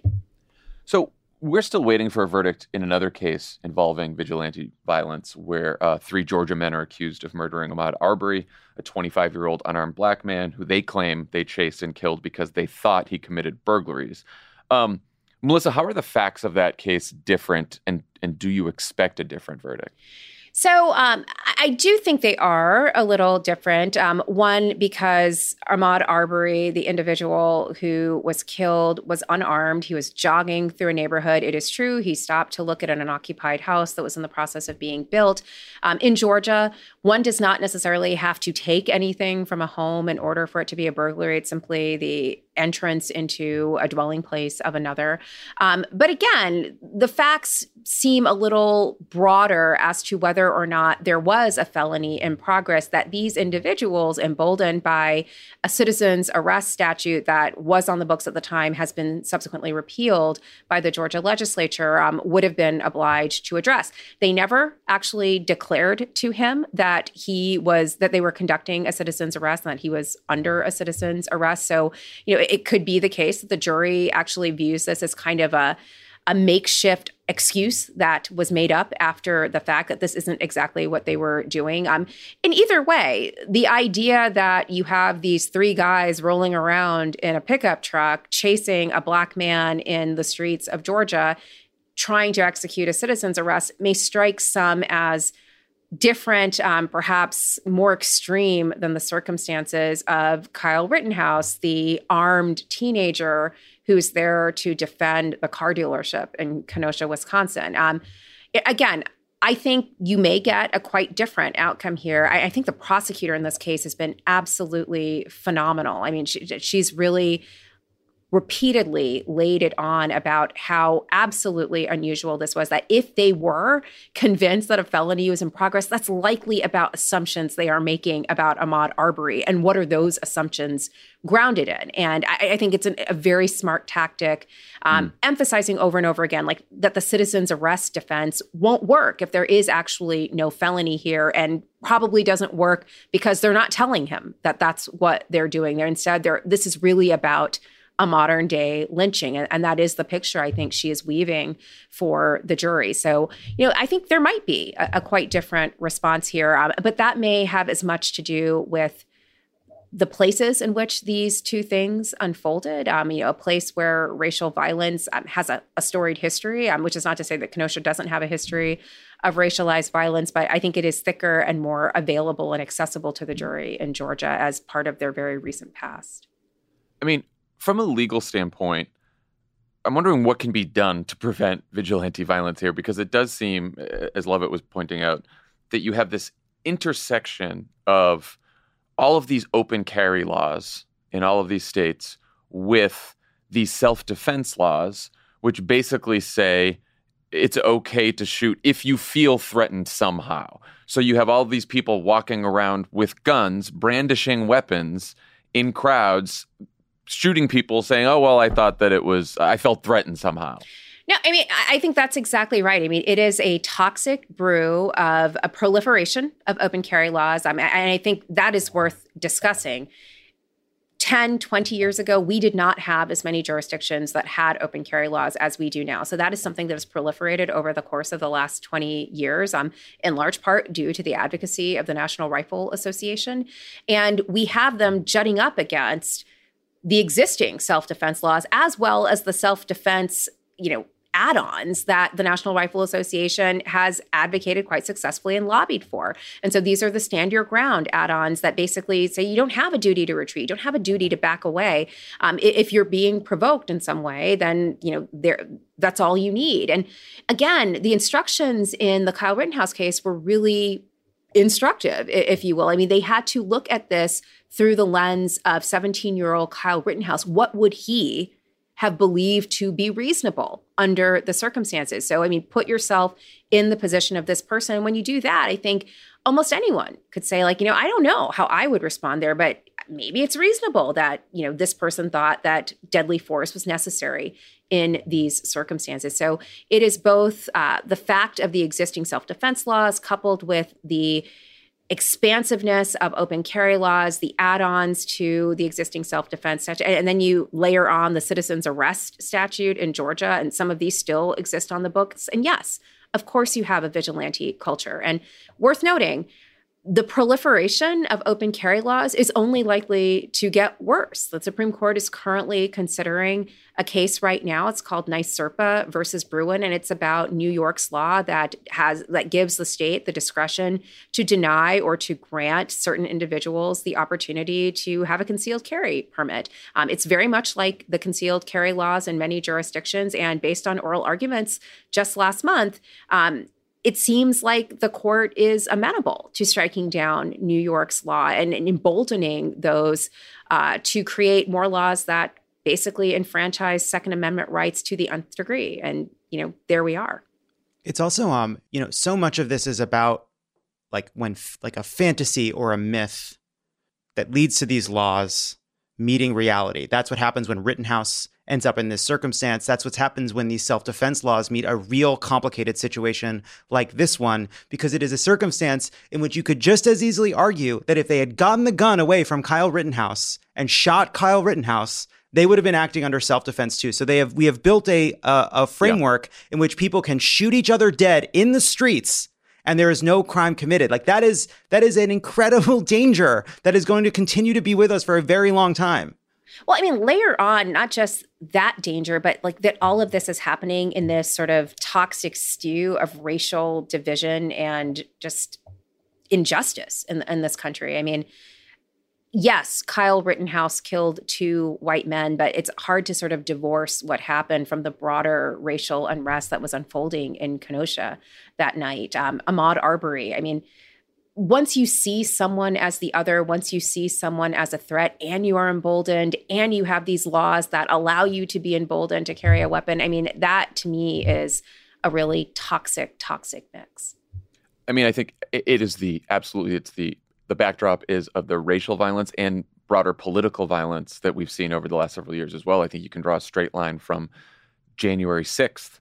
So we're still waiting for a verdict in another case involving vigilante violence where uh, three Georgia men are accused of murdering Ahmaud Arbery, a twenty-five-year-old unarmed black man who they claim they chased and killed because they thought he committed burglaries. Um, Melissa, how are the facts of that case different, and, and do you expect a different verdict? So um, I do think they are a little different. Um, one, because Ahmaud Arbery, the individual who was killed, was unarmed. He was jogging through a neighborhood. It is true. He stopped to look at an unoccupied house that was in the process of being built. Um, in Georgia, one does not necessarily have to take anything from a home in order for it to be a burglary. It's simply the entrance into a dwelling place of another. Um, but again, the facts seem seem a little broader as to whether or not there was a felony in progress, that these individuals, emboldened by a citizen's arrest statute that was on the books at the time, has been subsequently repealed by the Georgia legislature, um, would have been obliged to address. They never actually declared to him that he was, that they were conducting a citizen's arrest and that he was under a citizen's arrest. So, you know, it could be the case that the jury actually views this as kind of a a makeshift excuse that was made up after the fact, that this isn't exactly what they were doing. Um, in either way, the idea that you have these three guys rolling around in a pickup truck chasing a black man in the streets of Georgia, trying to execute a citizen's arrest, may strike some as different, um, perhaps more extreme than the circumstances of Kyle Rittenhouse, the armed teenager who's there to defend the car dealership in Kenosha, Wisconsin. Um, again, I think you may get a quite different outcome here. I, I think the prosecutor in this case has been absolutely phenomenal. I mean, she, she's really repeatedly laid it on about how absolutely unusual this was, that if they were convinced that a felony was in progress, that's likely about assumptions they are making about Ahmaud Arbery. And what are those assumptions grounded in? And I, I think it's an, a very smart tactic, um, mm. emphasizing over and over again, like that the citizen's arrest defense won't work if there is actually no felony here, and probably doesn't work because they're not telling him that that's what they're doing. They're instead, they're, this is really about a modern day lynching. And, and that is the picture I think she is weaving for the jury. So, you know, I think there might be a, a quite different response here, um, but that may have as much to do with the places in which these two things unfolded. Um, you know, a place where racial violence um, has a, a storied history, um, which is not to say that Kenosha doesn't have a history of racialized violence, but I think it is thicker and more available and accessible to the jury in Georgia as part of their very recent past. I mean, from a legal standpoint, I'm wondering what can be done to prevent vigilante violence here, because it does seem, as Lovett was pointing out, that you have this intersection of all of these open carry laws in all of these states with these self-defense laws, which basically say it's okay to shoot if you feel threatened somehow. So you have all these people walking around with guns, brandishing weapons in crowds, shooting people, saying, oh, well, I thought that it was, I felt threatened somehow. No, I mean, I think that's exactly right. I mean, it is a toxic brew of a proliferation of open carry laws. I mean, and I think that is worth discussing. ten, twenty years ago, we did not have as many jurisdictions that had open carry laws as we do now. So that is something that has proliferated over the course of the last twenty years, um, in large part due to the advocacy of the National Rifle Association. And we have them jutting up against the existing self-defense laws, as well as the self-defense, you know, add-ons that the National Rifle Association has advocated quite successfully and lobbied for. And so these are the stand your ground add-ons that basically say you don't have a duty to retreat, you don't have a duty to back away. Um, if you're being provoked in some way, then, you know, there that's all you need. And again, the instructions in the Kyle Rittenhouse case were really instructive, if you will. I mean, they had to look at this through the lens of seventeen-year-old Kyle Rittenhouse. What would he have believed to be reasonable under the circumstances? So, I mean, put yourself in the position of this person. When you do that, I think almost anyone could say, like, you know, I don't know how I would respond there, but maybe it's reasonable that, you know, this person thought that deadly force was necessary in these circumstances. So it is both uh, the fact of the existing self-defense laws coupled with the expansiveness of open carry laws, the add-ons to the existing self-defense statute, and then you layer on the citizen's arrest statute in Georgia, and some of these still exist on the books. And yes, of course you have a vigilante culture. And worth noting, the proliferation of open carry laws is only likely to get worse. The Supreme Court is currently considering a case right now. It's called NYSERPA versus Bruen, and it's about New York's law that has that gives the state the discretion to deny or to grant certain individuals the opportunity to have a concealed carry permit. Um, it's very much like the concealed carry laws in many jurisdictions, and based on oral arguments just last month, um, it seems like the court is amenable to striking down New York's law and, and emboldening those uh, to create more laws that basically enfranchise Second Amendment rights to the nth degree. And, you know, there we are. It's also, um, you know, so much of this is about like when f- like a fantasy or a myth that leads to these laws meeting reality. That's what happens when Rittenhouse ends up in this circumstance. That's what happens when these self-defense laws meet a real complicated situation like this one, because it is a circumstance in which you could just as easily argue that if they had gotten the gun away from Kyle Rittenhouse and shot Kyle Rittenhouse, they would have been acting under self-defense too. So they have we have built a a, a framework yeah. in which people can shoot each other dead in the streets and there is no crime committed. Like that is that is an incredible danger that is going to continue to be with us for a very long time. Well, I mean, layer on not just that danger, but like that all of this is happening in this sort of toxic stew of racial division and just injustice in, in this country. I mean, yes, Kyle Rittenhouse killed two white men, but it's hard to sort of divorce what happened from the broader racial unrest that was unfolding in Kenosha that night. Um, Ahmaud Arbery, I mean, once you see someone as the other, once you see someone as a threat and you are emboldened and you have these laws that allow you to be emboldened to carry a weapon, I mean, that to me is a really toxic, toxic mix. I mean, I think it is the absolutely, it's the, the backdrop is of the racial violence and broader political violence that we've seen over the last several years as well. I think you can draw a straight line from January sixth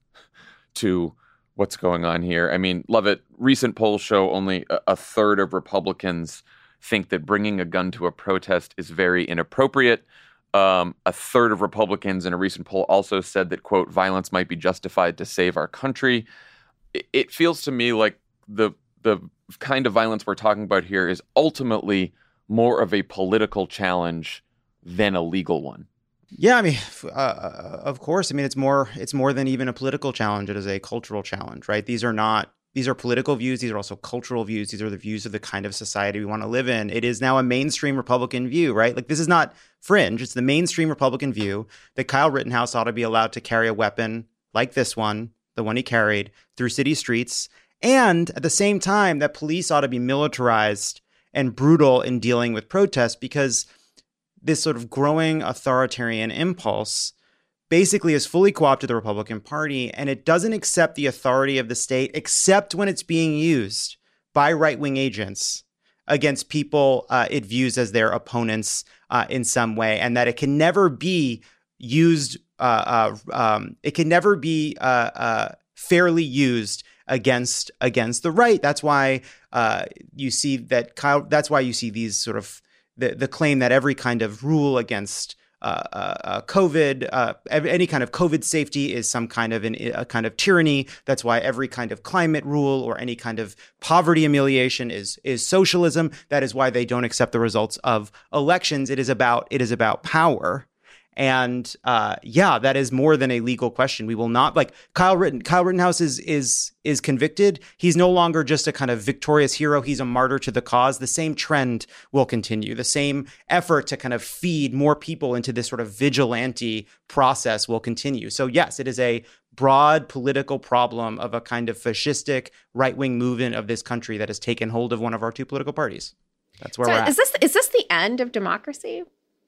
to what's going on here. I mean, Lovett, recent polls show only a, a third of Republicans think that bringing a gun to a protest is very inappropriate. Um, a third of Republicans in a recent poll also said that, quote, violence might be justified to save our country. It, it feels to me like the the kind of violence we're talking about here is ultimately more of a political challenge than a legal one. Yeah, I mean, uh, of course. I mean, it's more it's more than even a political challenge. It is a cultural challenge, right? These are not these are political views. These are also cultural views. These are the views of the kind of society we want to live in. It is now a mainstream Republican view, right? Like this is not fringe. It's the mainstream Republican view that Kyle Rittenhouse ought to be allowed to carry a weapon like this one, the one he carried, through city streets. And at the same time, that police ought to be militarized and brutal in dealing with protests, because this sort of growing authoritarian impulse basically has fully co-opted the Republican Party, and it doesn't accept the authority of the state except when it's being used by right-wing agents against people uh, it views as their opponents uh, in some way, and that it can never be used, uh, uh, um, it can never be uh, uh, fairly used against against the right. That's why uh, you see that Kyle. That's why you see these sort of the the claim that every kind of rule against uh, uh, COVID, uh, any kind of COVID safety is some kind of an, a kind of tyranny. That's why every kind of climate rule or any kind of poverty amelioration is is socialism. That is why they don't accept the results of elections. It is about it is about power. And uh, yeah, that is more than a legal question. We will not like Kyle Ritten. Kyle Rittenhouse is is is convicted. He's no longer just a kind of victorious hero. He's a martyr to the cause. The same trend will continue. The same effort to kind of feed more people into this sort of vigilante process will continue. So yes, it is a broad political problem of a kind of fascistic right-wing movement of this country that has taken hold of one of our two political parties. That's where so we're at. Is this is this the end of democracy?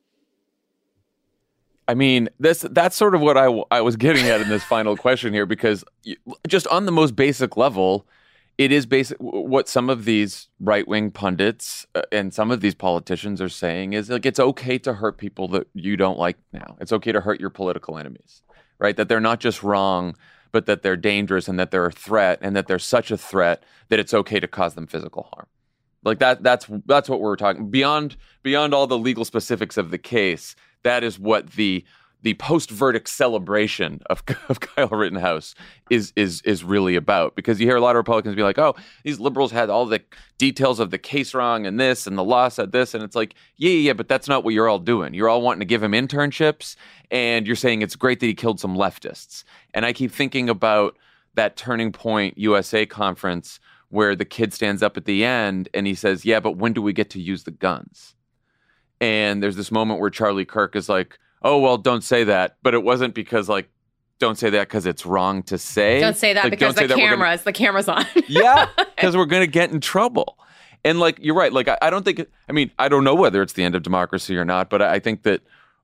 I mean, this that's sort of what I, w- I was getting at in this final question here, because you, just on the most basic level, it is basic. What some of these right-wing pundits uh, and some of these politicians are saying is like, it's okay to hurt people that you don't like now. It's okay to hurt your political enemies, right? That they're not just wrong, but that they're dangerous and that they're a threat, and that they're such a threat that it's okay to cause them physical harm. Like that, that's that's what we're talking beyond beyond all the legal specifics of the case. That is what the the post-verdict celebration of, of Kyle Rittenhouse is is is really about. Because you hear a lot of Republicans be like, "Oh, these liberals had all the details of the case wrong, and this, and the law said this," and it's like, yeah, yeah, but that's not what you're all doing. You're all wanting to give him internships, and you're saying it's great that he killed some leftists. And I keep thinking about that Turning Point U S A conference where the kid stands up at the end and he says, "Yeah, but when do we get to use the guns?" And there's this moment where Charlie Kirk is like, "Oh, well, don't say that." But it wasn't because, like, don't say that because it's wrong to say. Don't say that like, because the cameras, gonna... the camera's on. Yeah, because we're going to get in trouble. And, like, you're right. Like, I, I don't think, it, I mean, I don't know whether it's the end of democracy or not, but I think that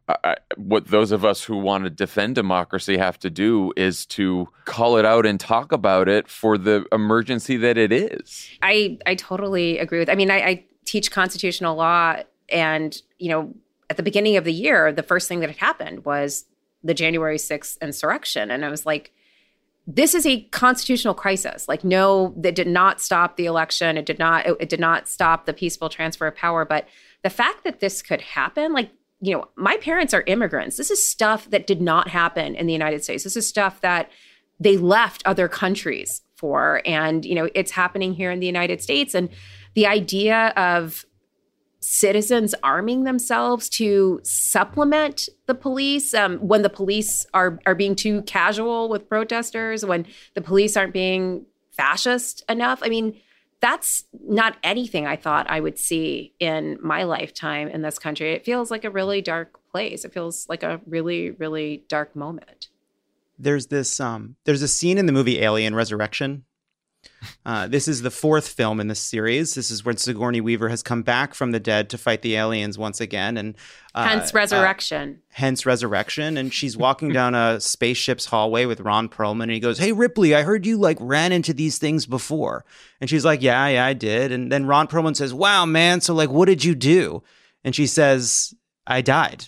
I, what those of us who want to defend democracy have to do is to call it out and talk about it for the emergency that it is. I, I totally agree with, I mean, I, I teach constitutional law, and, you know, at the beginning of the year, the first thing that had happened was the January sixth insurrection. And I was like, this is a constitutional crisis. Like, no, that did not stop the election. It did not, it, it did not stop the peaceful transfer of power. But the fact that this could happen, like, you know, my parents are immigrants. This is stuff that did not happen in the United States. This is stuff that they left other countries for. And, you know, it's happening here in the United States. And the idea of citizens arming themselves to supplement the police um, when the police are, are being too casual with protesters, when the police aren't being fascist enough. I mean, that's not anything I thought I would see in my lifetime in this country. It feels like a really dark place. It feels like a really, really dark moment. There's this um, there's a scene in the movie Alien Resurrection. Uh, this is the fourth film in this series. This is when Sigourney Weaver has come back from the dead to fight the aliens once again. And uh, hence Resurrection. Uh, hence Resurrection. And she's walking down a spaceship's hallway with Ron Perlman. And he goes, "Hey, Ripley, I heard you like ran into these things before." And she's like, yeah, yeah, I did. And then Ron Perlman says, "Wow, man. So like, what did you do?" And she says, "I died."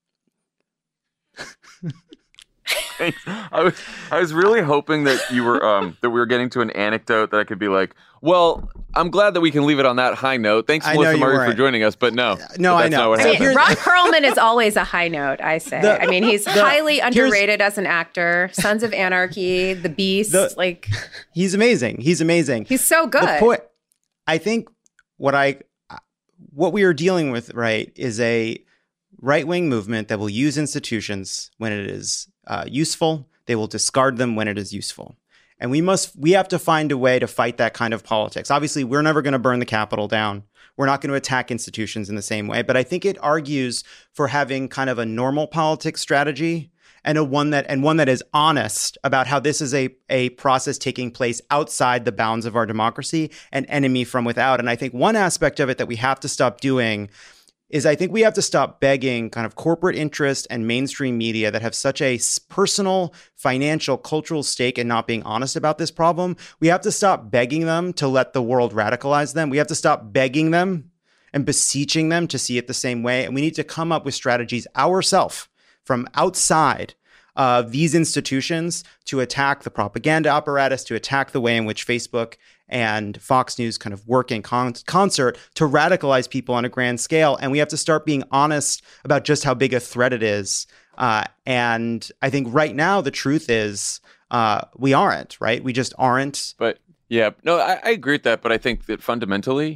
I was I was really hoping that you were um, that we were getting to an anecdote that I could be like, well, I'm glad that we can leave it on that high note. Thanks, Melissa Murray, for joining us. But no, no, but I know. What I mean, Ron Perlman is always a high note. I say. The, I mean, he's the, highly underrated as an actor. Sons of Anarchy, The Beast, the, like he's amazing. He's amazing. He's so good. The point, I think what I what we are dealing with, right, is a right-wing movement that will use institutions when it is uh, useful. They will discard them when it is useful. And we must, we have to find a way to fight that kind of politics. Obviously, we're never going to burn the Capitol down. We're not going to attack institutions in the same way. But I think it argues for having kind of a normal politics strategy and a one that and one that is honest about how this is a, a process taking place outside the bounds of our democracy, an enemy from without. And I think one aspect of it that we have to stop doing is I think we have to stop begging kind of corporate interest and mainstream media that have such a personal, financial, cultural stake in not being honest about this problem. We have to stop begging them to let the world radicalize them. We have to stop begging them and beseeching them to see it the same way. And we need to come up with strategies ourselves from outside of these institutions to attack the propaganda apparatus, to attack the way in which Facebook and Fox News kind of work in con- concert to radicalize people on a grand scale. And we have to start being honest about just how big a threat it is. Uh, and I think right now, the truth is uh, we aren't, right? We just aren't. But yeah, no, I, I agree with that. But I think that fundamentally,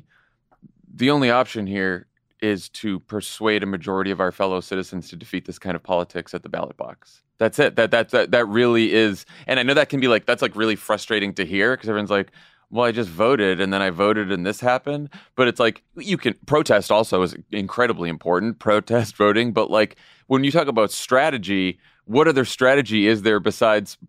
the only option here is to persuade a majority of our fellow citizens to defeat this kind of politics at the ballot box. That's it. That, that, that, that really is. And I know that can be like, that's like really frustrating to hear because everyone's like, well, I just voted and then I voted and this happened. But it's like, you can protest also is incredibly important, protest voting. But like when you talk about strategy, what other strategy is there besides,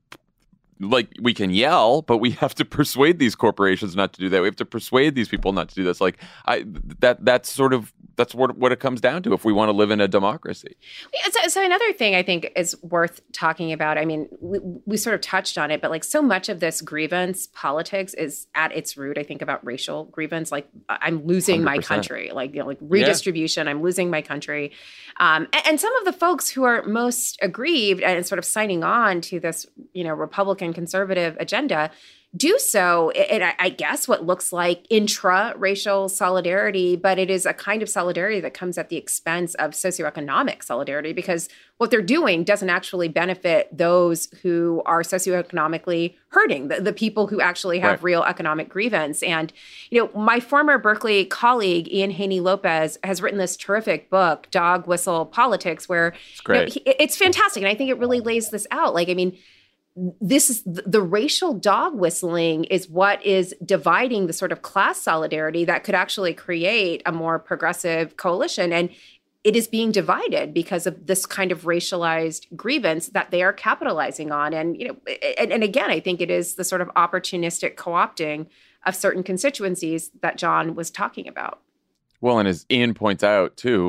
like, we can yell, but we have to persuade these corporations not to do that. We have to persuade these people not to do this. Like I, that, that's sort of, that's what, what it comes down to if we want to live in a democracy. So, so another thing I think is worth talking about, I mean, we, we sort of touched on it, but like so much of this grievance politics is at its root, I think, about racial grievance. Like I'm losing one hundred percent my country, like, you know, like redistribution, yeah. I'm losing my country. Um, and, and some of the folks who are most aggrieved and sort of signing on to this, you know, Republican conservative agenda do so in, I guess, what looks like intra-racial solidarity, but it is a kind of solidarity that comes at the expense of socioeconomic solidarity because what they're doing doesn't actually benefit those who are socioeconomically hurting, the, the people who actually have right. real economic grievance. And, you know, my former Berkeley colleague, Ian Haney Lopez, has written this terrific book, Dog Whistle Politics, where it's great. You know, he, it's fantastic. And I think it really lays this out. Like, I mean, this is the racial dog whistling is what is dividing the sort of class solidarity that could actually create a more progressive coalition. And it is being divided because of this kind of racialized grievance that they are capitalizing on. And, you know, and, and again, I think it is the sort of opportunistic co-opting of certain constituencies that John was talking about. Well, and as Ian points out, too,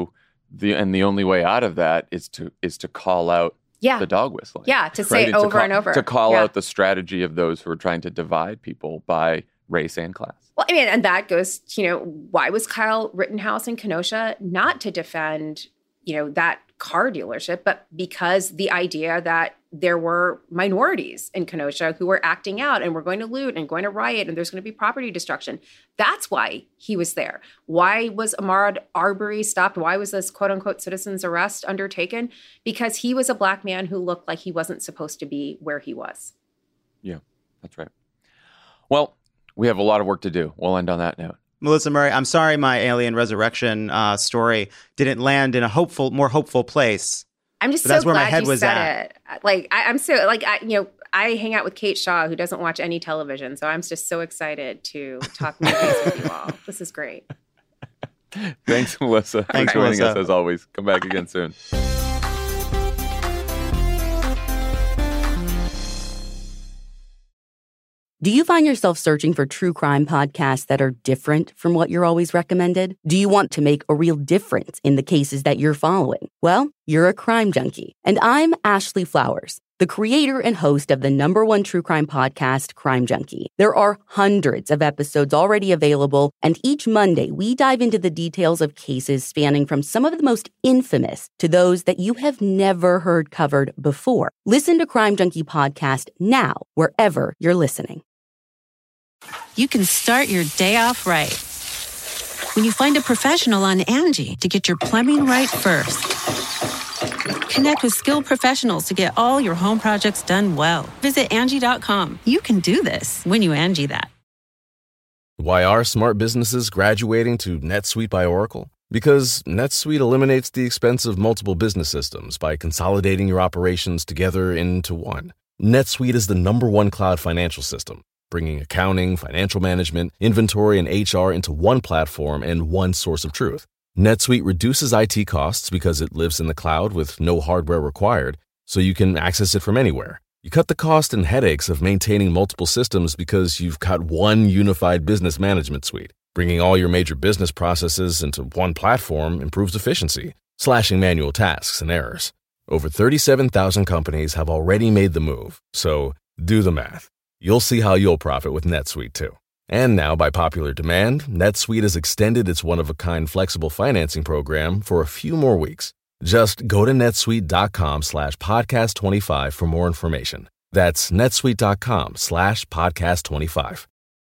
the and the only way out of that is to is to call out Yeah. the dog whistling. Yeah, to right? say And to over call- and over. To call Yeah. out the strategy of those who are trying to divide people by race and class. Well, I mean, and that goes, you know, why was Kyle Rittenhouse in Kenosha? Not to defend, you know, that car dealership, but because the idea that there were minorities in Kenosha who were acting out and were going to loot and going to riot and there's going to be property destruction. That's why he was there. Why was Ahmaud Arbery stopped? Why was this quote unquote citizen's arrest undertaken? Because he was a black man who looked like he wasn't supposed to be where he was. Yeah, that's right. Well, we have a lot of work to do. We'll end on that note. Melissa Murray, I'm sorry my alien resurrection uh, story didn't land in a hopeful, more hopeful place. I'm just But so that's where my glad head you was said at. it. Like I, I'm so like I, you know, I hang out with Kate Shaw, who doesn't watch any television, so I'm just so excited to talk movies with you all. This is great. Thanks, Melissa, Thanks, for joining Melissa. us as always. Come back again soon. Do you find yourself searching for true crime podcasts that are different from what you're always recommended? Do you want to make a real difference in the cases that you're following? Well, you're a crime junkie. And I'm Ashley Flowers, the creator and host of the number one true crime podcast, Crime Junkie. There are hundreds of episodes already available, and each Monday we dive into the details of cases spanning from some of the most infamous to those that you have never heard covered before. Listen to Crime Junkie Podcast now, wherever you're listening. You can start your day off right when you find a professional on Angie to get your plumbing right first. Connect with skilled professionals to get all your home projects done well. Visit Angie dot com. You can do this when you Angie that. Why are smart businesses graduating to NetSuite by Oracle? Because NetSuite eliminates the expense of multiple business systems by consolidating your operations together into one. NetSuite is the number one cloud financial system, bringing accounting, financial management, inventory, and H R into one platform and one source of truth. NetSuite reduces I T costs because it lives in the cloud with no hardware required, so you can access it from anywhere. You cut the cost and headaches of maintaining multiple systems because you've got one unified business management suite. Bringing all your major business processes into one platform improves efficiency, slashing manual tasks and errors. Over thirty-seven thousand companies have already made the move, so do the math. You'll see how you'll profit with NetSuite too. And now, by popular demand, NetSuite has extended its one-of-a-kind flexible financing program for a few more weeks. Just go to netsuite.com slash podcast 25 for more information. That's netsuite.com slash podcast 25.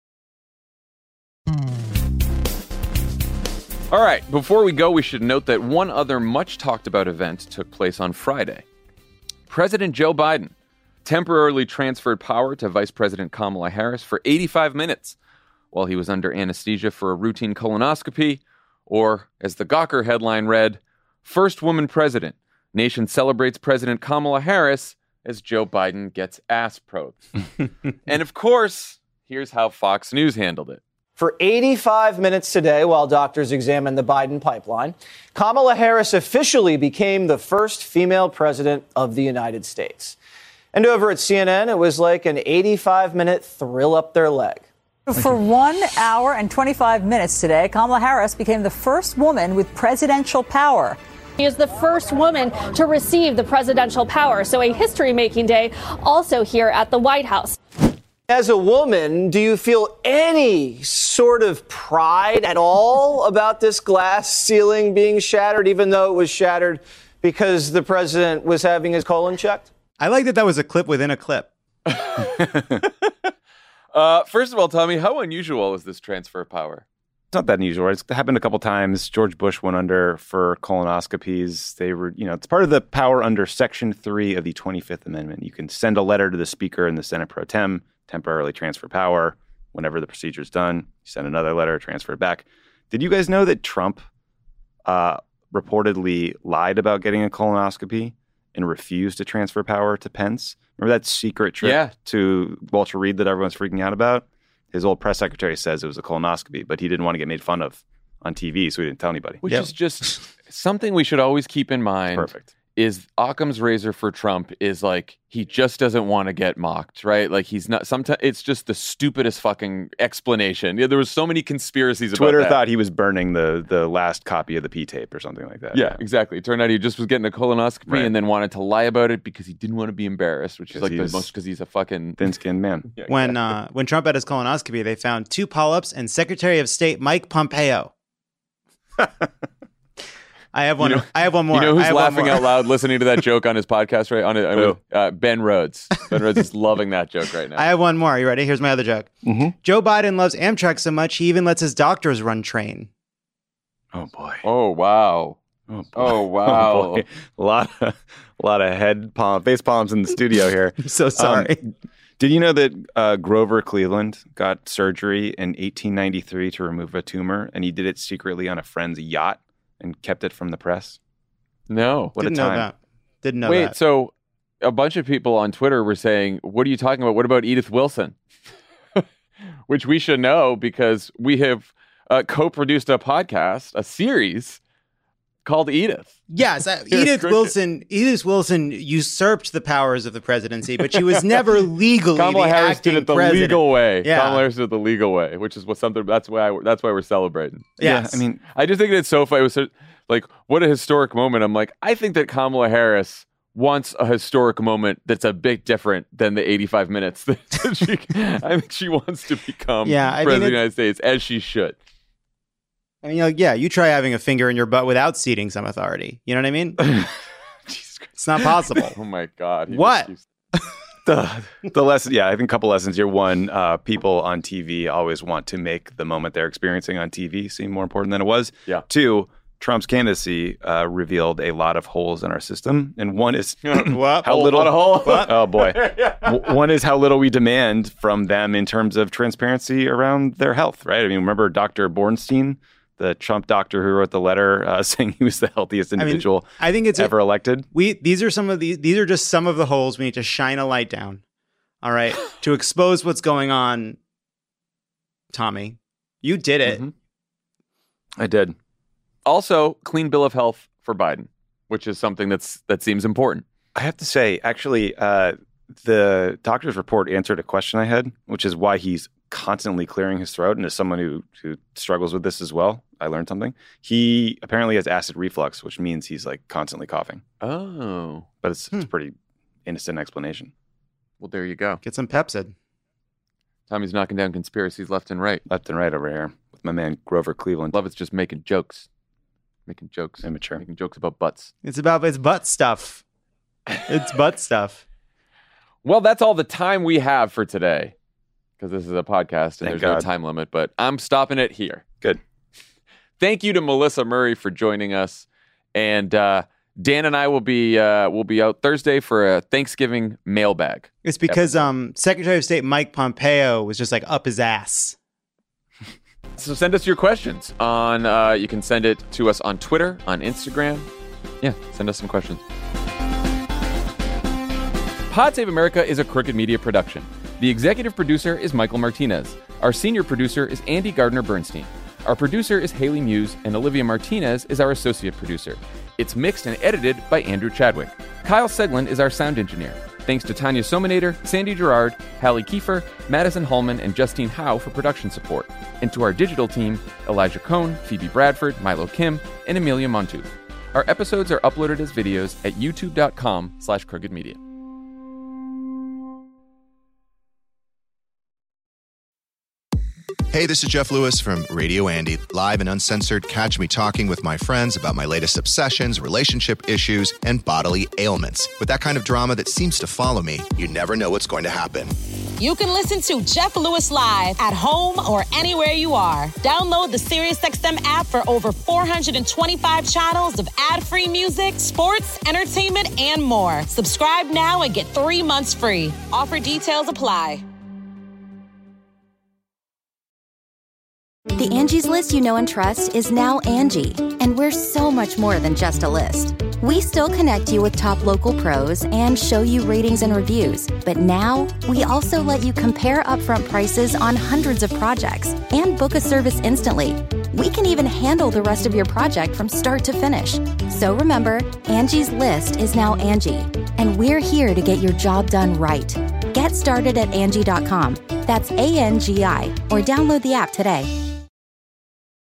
All right, before we go, we should note that one other much talked about event took place on Friday. President Joe Biden temporarily transferred power to Vice President Kamala Harris for eighty-five minutes while he was under anesthesia for a routine colonoscopy, or, as the Gawker headline read, First Woman President. Nation celebrates President Kamala Harris as Joe Biden gets ass probed. And of course, here's how Fox News handled it. For eighty-five minutes today, while doctors examined the Biden pipeline, Kamala Harris officially became the first female president of the United States. And over at C N N, it was like an eighty-five minute thrill up their leg. For one hour and twenty-five minutes today, Kamala Harris became the first woman with presidential power. She is the first woman to receive the presidential power, so a history-making day also here at the White House. As a woman, do you feel any sort of pride at all about this glass ceiling being shattered, even though it was shattered because the president was having his colon checked? I like that that was a clip within a clip. Uh, first of all, Tommy, how unusual is this transfer of power? It's not that unusual. It's happened a couple times. George Bush went under for colonoscopies. They were, you know, it's part of the power under Section three of the twenty-fifth Amendment. You can send a letter to the Speaker and the Senate pro tem, temporarily transfer power. Whenever the procedure is done, you send another letter, transfer it back. Did you guys know that Trump uh, reportedly lied about getting a colonoscopy and refused to transfer power to Pence? Remember that secret trip Yeah. to Walter Reed that everyone's freaking out about? His old press secretary says it was a colonoscopy, but he didn't want to get made fun of on T V, so he didn't tell anybody. Which Yep. is just something we should always keep in mind. Perfect. is Occam's razor for Trump is like he just doesn't want to get mocked, right? Like he's not. Sometimes it's just the stupidest fucking explanation. Yeah, there was so many conspiracies about Twitter that. thought he was burning the the last copy of the P tape or something like that. Yeah, yeah. exactly. It turned out he just was getting a colonoscopy Right. and then wanted to lie about it because he didn't want to be embarrassed, which is like the he's most because he's a fucking thin-skinned man. Yeah, When uh, when Trump had his colonoscopy, they found two polyps and Secretary of State Mike Pompeo. I have one. You know- I have one more. You know I who's have one laughing more. out loud listening to that joke on his podcast, right? On it, Who? uh, Ben Rhodes. Ben Rhodes is loving that joke right now. I have one more. Are you ready? Here's my other joke. Mm-hmm. Joe Biden loves Amtrak so much he even lets his doctors run train. Oh boy. Oh wow. Oh, boy. Oh wow. Oh, boy. A lot of a lot of head palm, face palms in the studio here. I'm so sorry. Um, did you know that uh, Grover Cleveland got surgery in eighteen ninety-three to remove a tumor, and he did it secretly on a friend's yacht and kept it from the press? No. What Didn't a time! know that. Didn't know Wait, that. so a bunch of people on Twitter were saying, "What are you talking about? What about Edith Wilson?" Which we should know because we have uh, co-produced a podcast, a series called Edith. Yes, uh, Here's Edith cricket. Wilson. Edith Wilson usurped the powers of the presidency, but she was never legally Kamala the Harris acting did it the president. legal way. Yeah. Kamala Harris did it the legal way, which is what something. That's why. I, that's why we're celebrating. Yes. Yeah, I mean, I just think it's so funny. It was so, like, what a historic moment. I'm like, I think that Kamala Harris wants a historic moment that's a bit different than the eighty-five minutes that she. I think she wants to become Yeah, I mean, president of the it- United States, as she should. I mean, like, yeah, you try having a finger in your butt without ceding some authority. You know what I mean? Jesus Christ. It's not possible. Oh my God. He What? just- the the lesson, yeah, I think a couple lessons here. One, uh, people on T V always want to make the moment they're experiencing on T V seem more important than it was. Yeah. Two, Trump's candidacy uh, revealed a lot of holes in our system, and one is What? how Hole- little. lot of hole? What? Oh boy. W- One is how little we demand from them in terms of transparency around their health. Right? I mean, remember Doctor Bornstein, the Trump doctor who wrote the letter uh, saying he was the healthiest I mean, individual I think it's ever elected. We these are some of the these are just some of the holes we need to shine a light down. All right, to expose what's going on. Tommy, you did it. Mhm. I did. Also, clean bill of health for Biden, which is something that's that seems important. I have to say, actually, uh, the doctor's report answered a question I had, which is why he's constantly clearing his throat. And as someone who, who struggles with this as well, I learned something. He apparently has acid reflux, which means he's like constantly coughing. Oh, But it's, Hmm. it's a pretty innocent explanation. well, there you go. Get some Pepsid. Tommy's knocking down conspiracies left and right. Left and right over here with my man Grover Cleveland. Love it's just making jokes, making jokes, Immature. making jokes about butts. It's about it's butt stuff. It's butt stuff. Well, that's all the time we have for today because this is a podcast and Thank there's no God. time limit, but I'm stopping it here. Good. Thank you to Melissa Murray for joining us. And uh, Dan and I will be uh, will be out Thursday for a Thanksgiving mailbag. It's because um, Secretary of State Mike Pompeo was just like up his ass. So send us your questions on, uh, you can send it to us on Twitter, on Instagram. Yeah, send us some questions. Pod Save America is a Crooked Media production. The executive producer is Michael Martinez. Our senior producer is Andy Gardner-Bernstein. Our producer is Haley Muse, and Olivia Martinez is our associate producer. It's mixed and edited by Andrew Chadwick. Kyle Seglin is our sound engineer. Thanks to Tanya Sominator, Sandy Gerard, Hallie Kiefer, Madison Hallman, and Justine Howe for production support. And to our digital team, Elijah Cohn, Phoebe Bradford, Milo Kim, and Amelia Montu. Our episodes are uploaded as videos at youtube.com slash crooked media. Hey, this is Jeff Lewis from Radio Andy, live and uncensored. Catch me talking with my friends about my latest obsessions, relationship issues, and bodily ailments. With that kind of drama that seems to follow me, you never know what's going to happen. You can listen to Jeff Lewis live at home or anywhere you are. Download the SiriusXM app for over four hundred twenty-five channels of ad-free music, sports, entertainment, and more. Subscribe now and get three months free. Offer details apply. The Angie's List you know and trust is now Angie, and we're so much more than just a list. We still connect you with top local pros and show you ratings and reviews, but now we also let you compare upfront prices on hundreds of projects and book a service instantly. We can even handle the rest of your project from start to finish. So remember, Angie's List is now Angie, and we're here to get your job done right. Get started at Angie dot com. That's A N G I, or download the app today.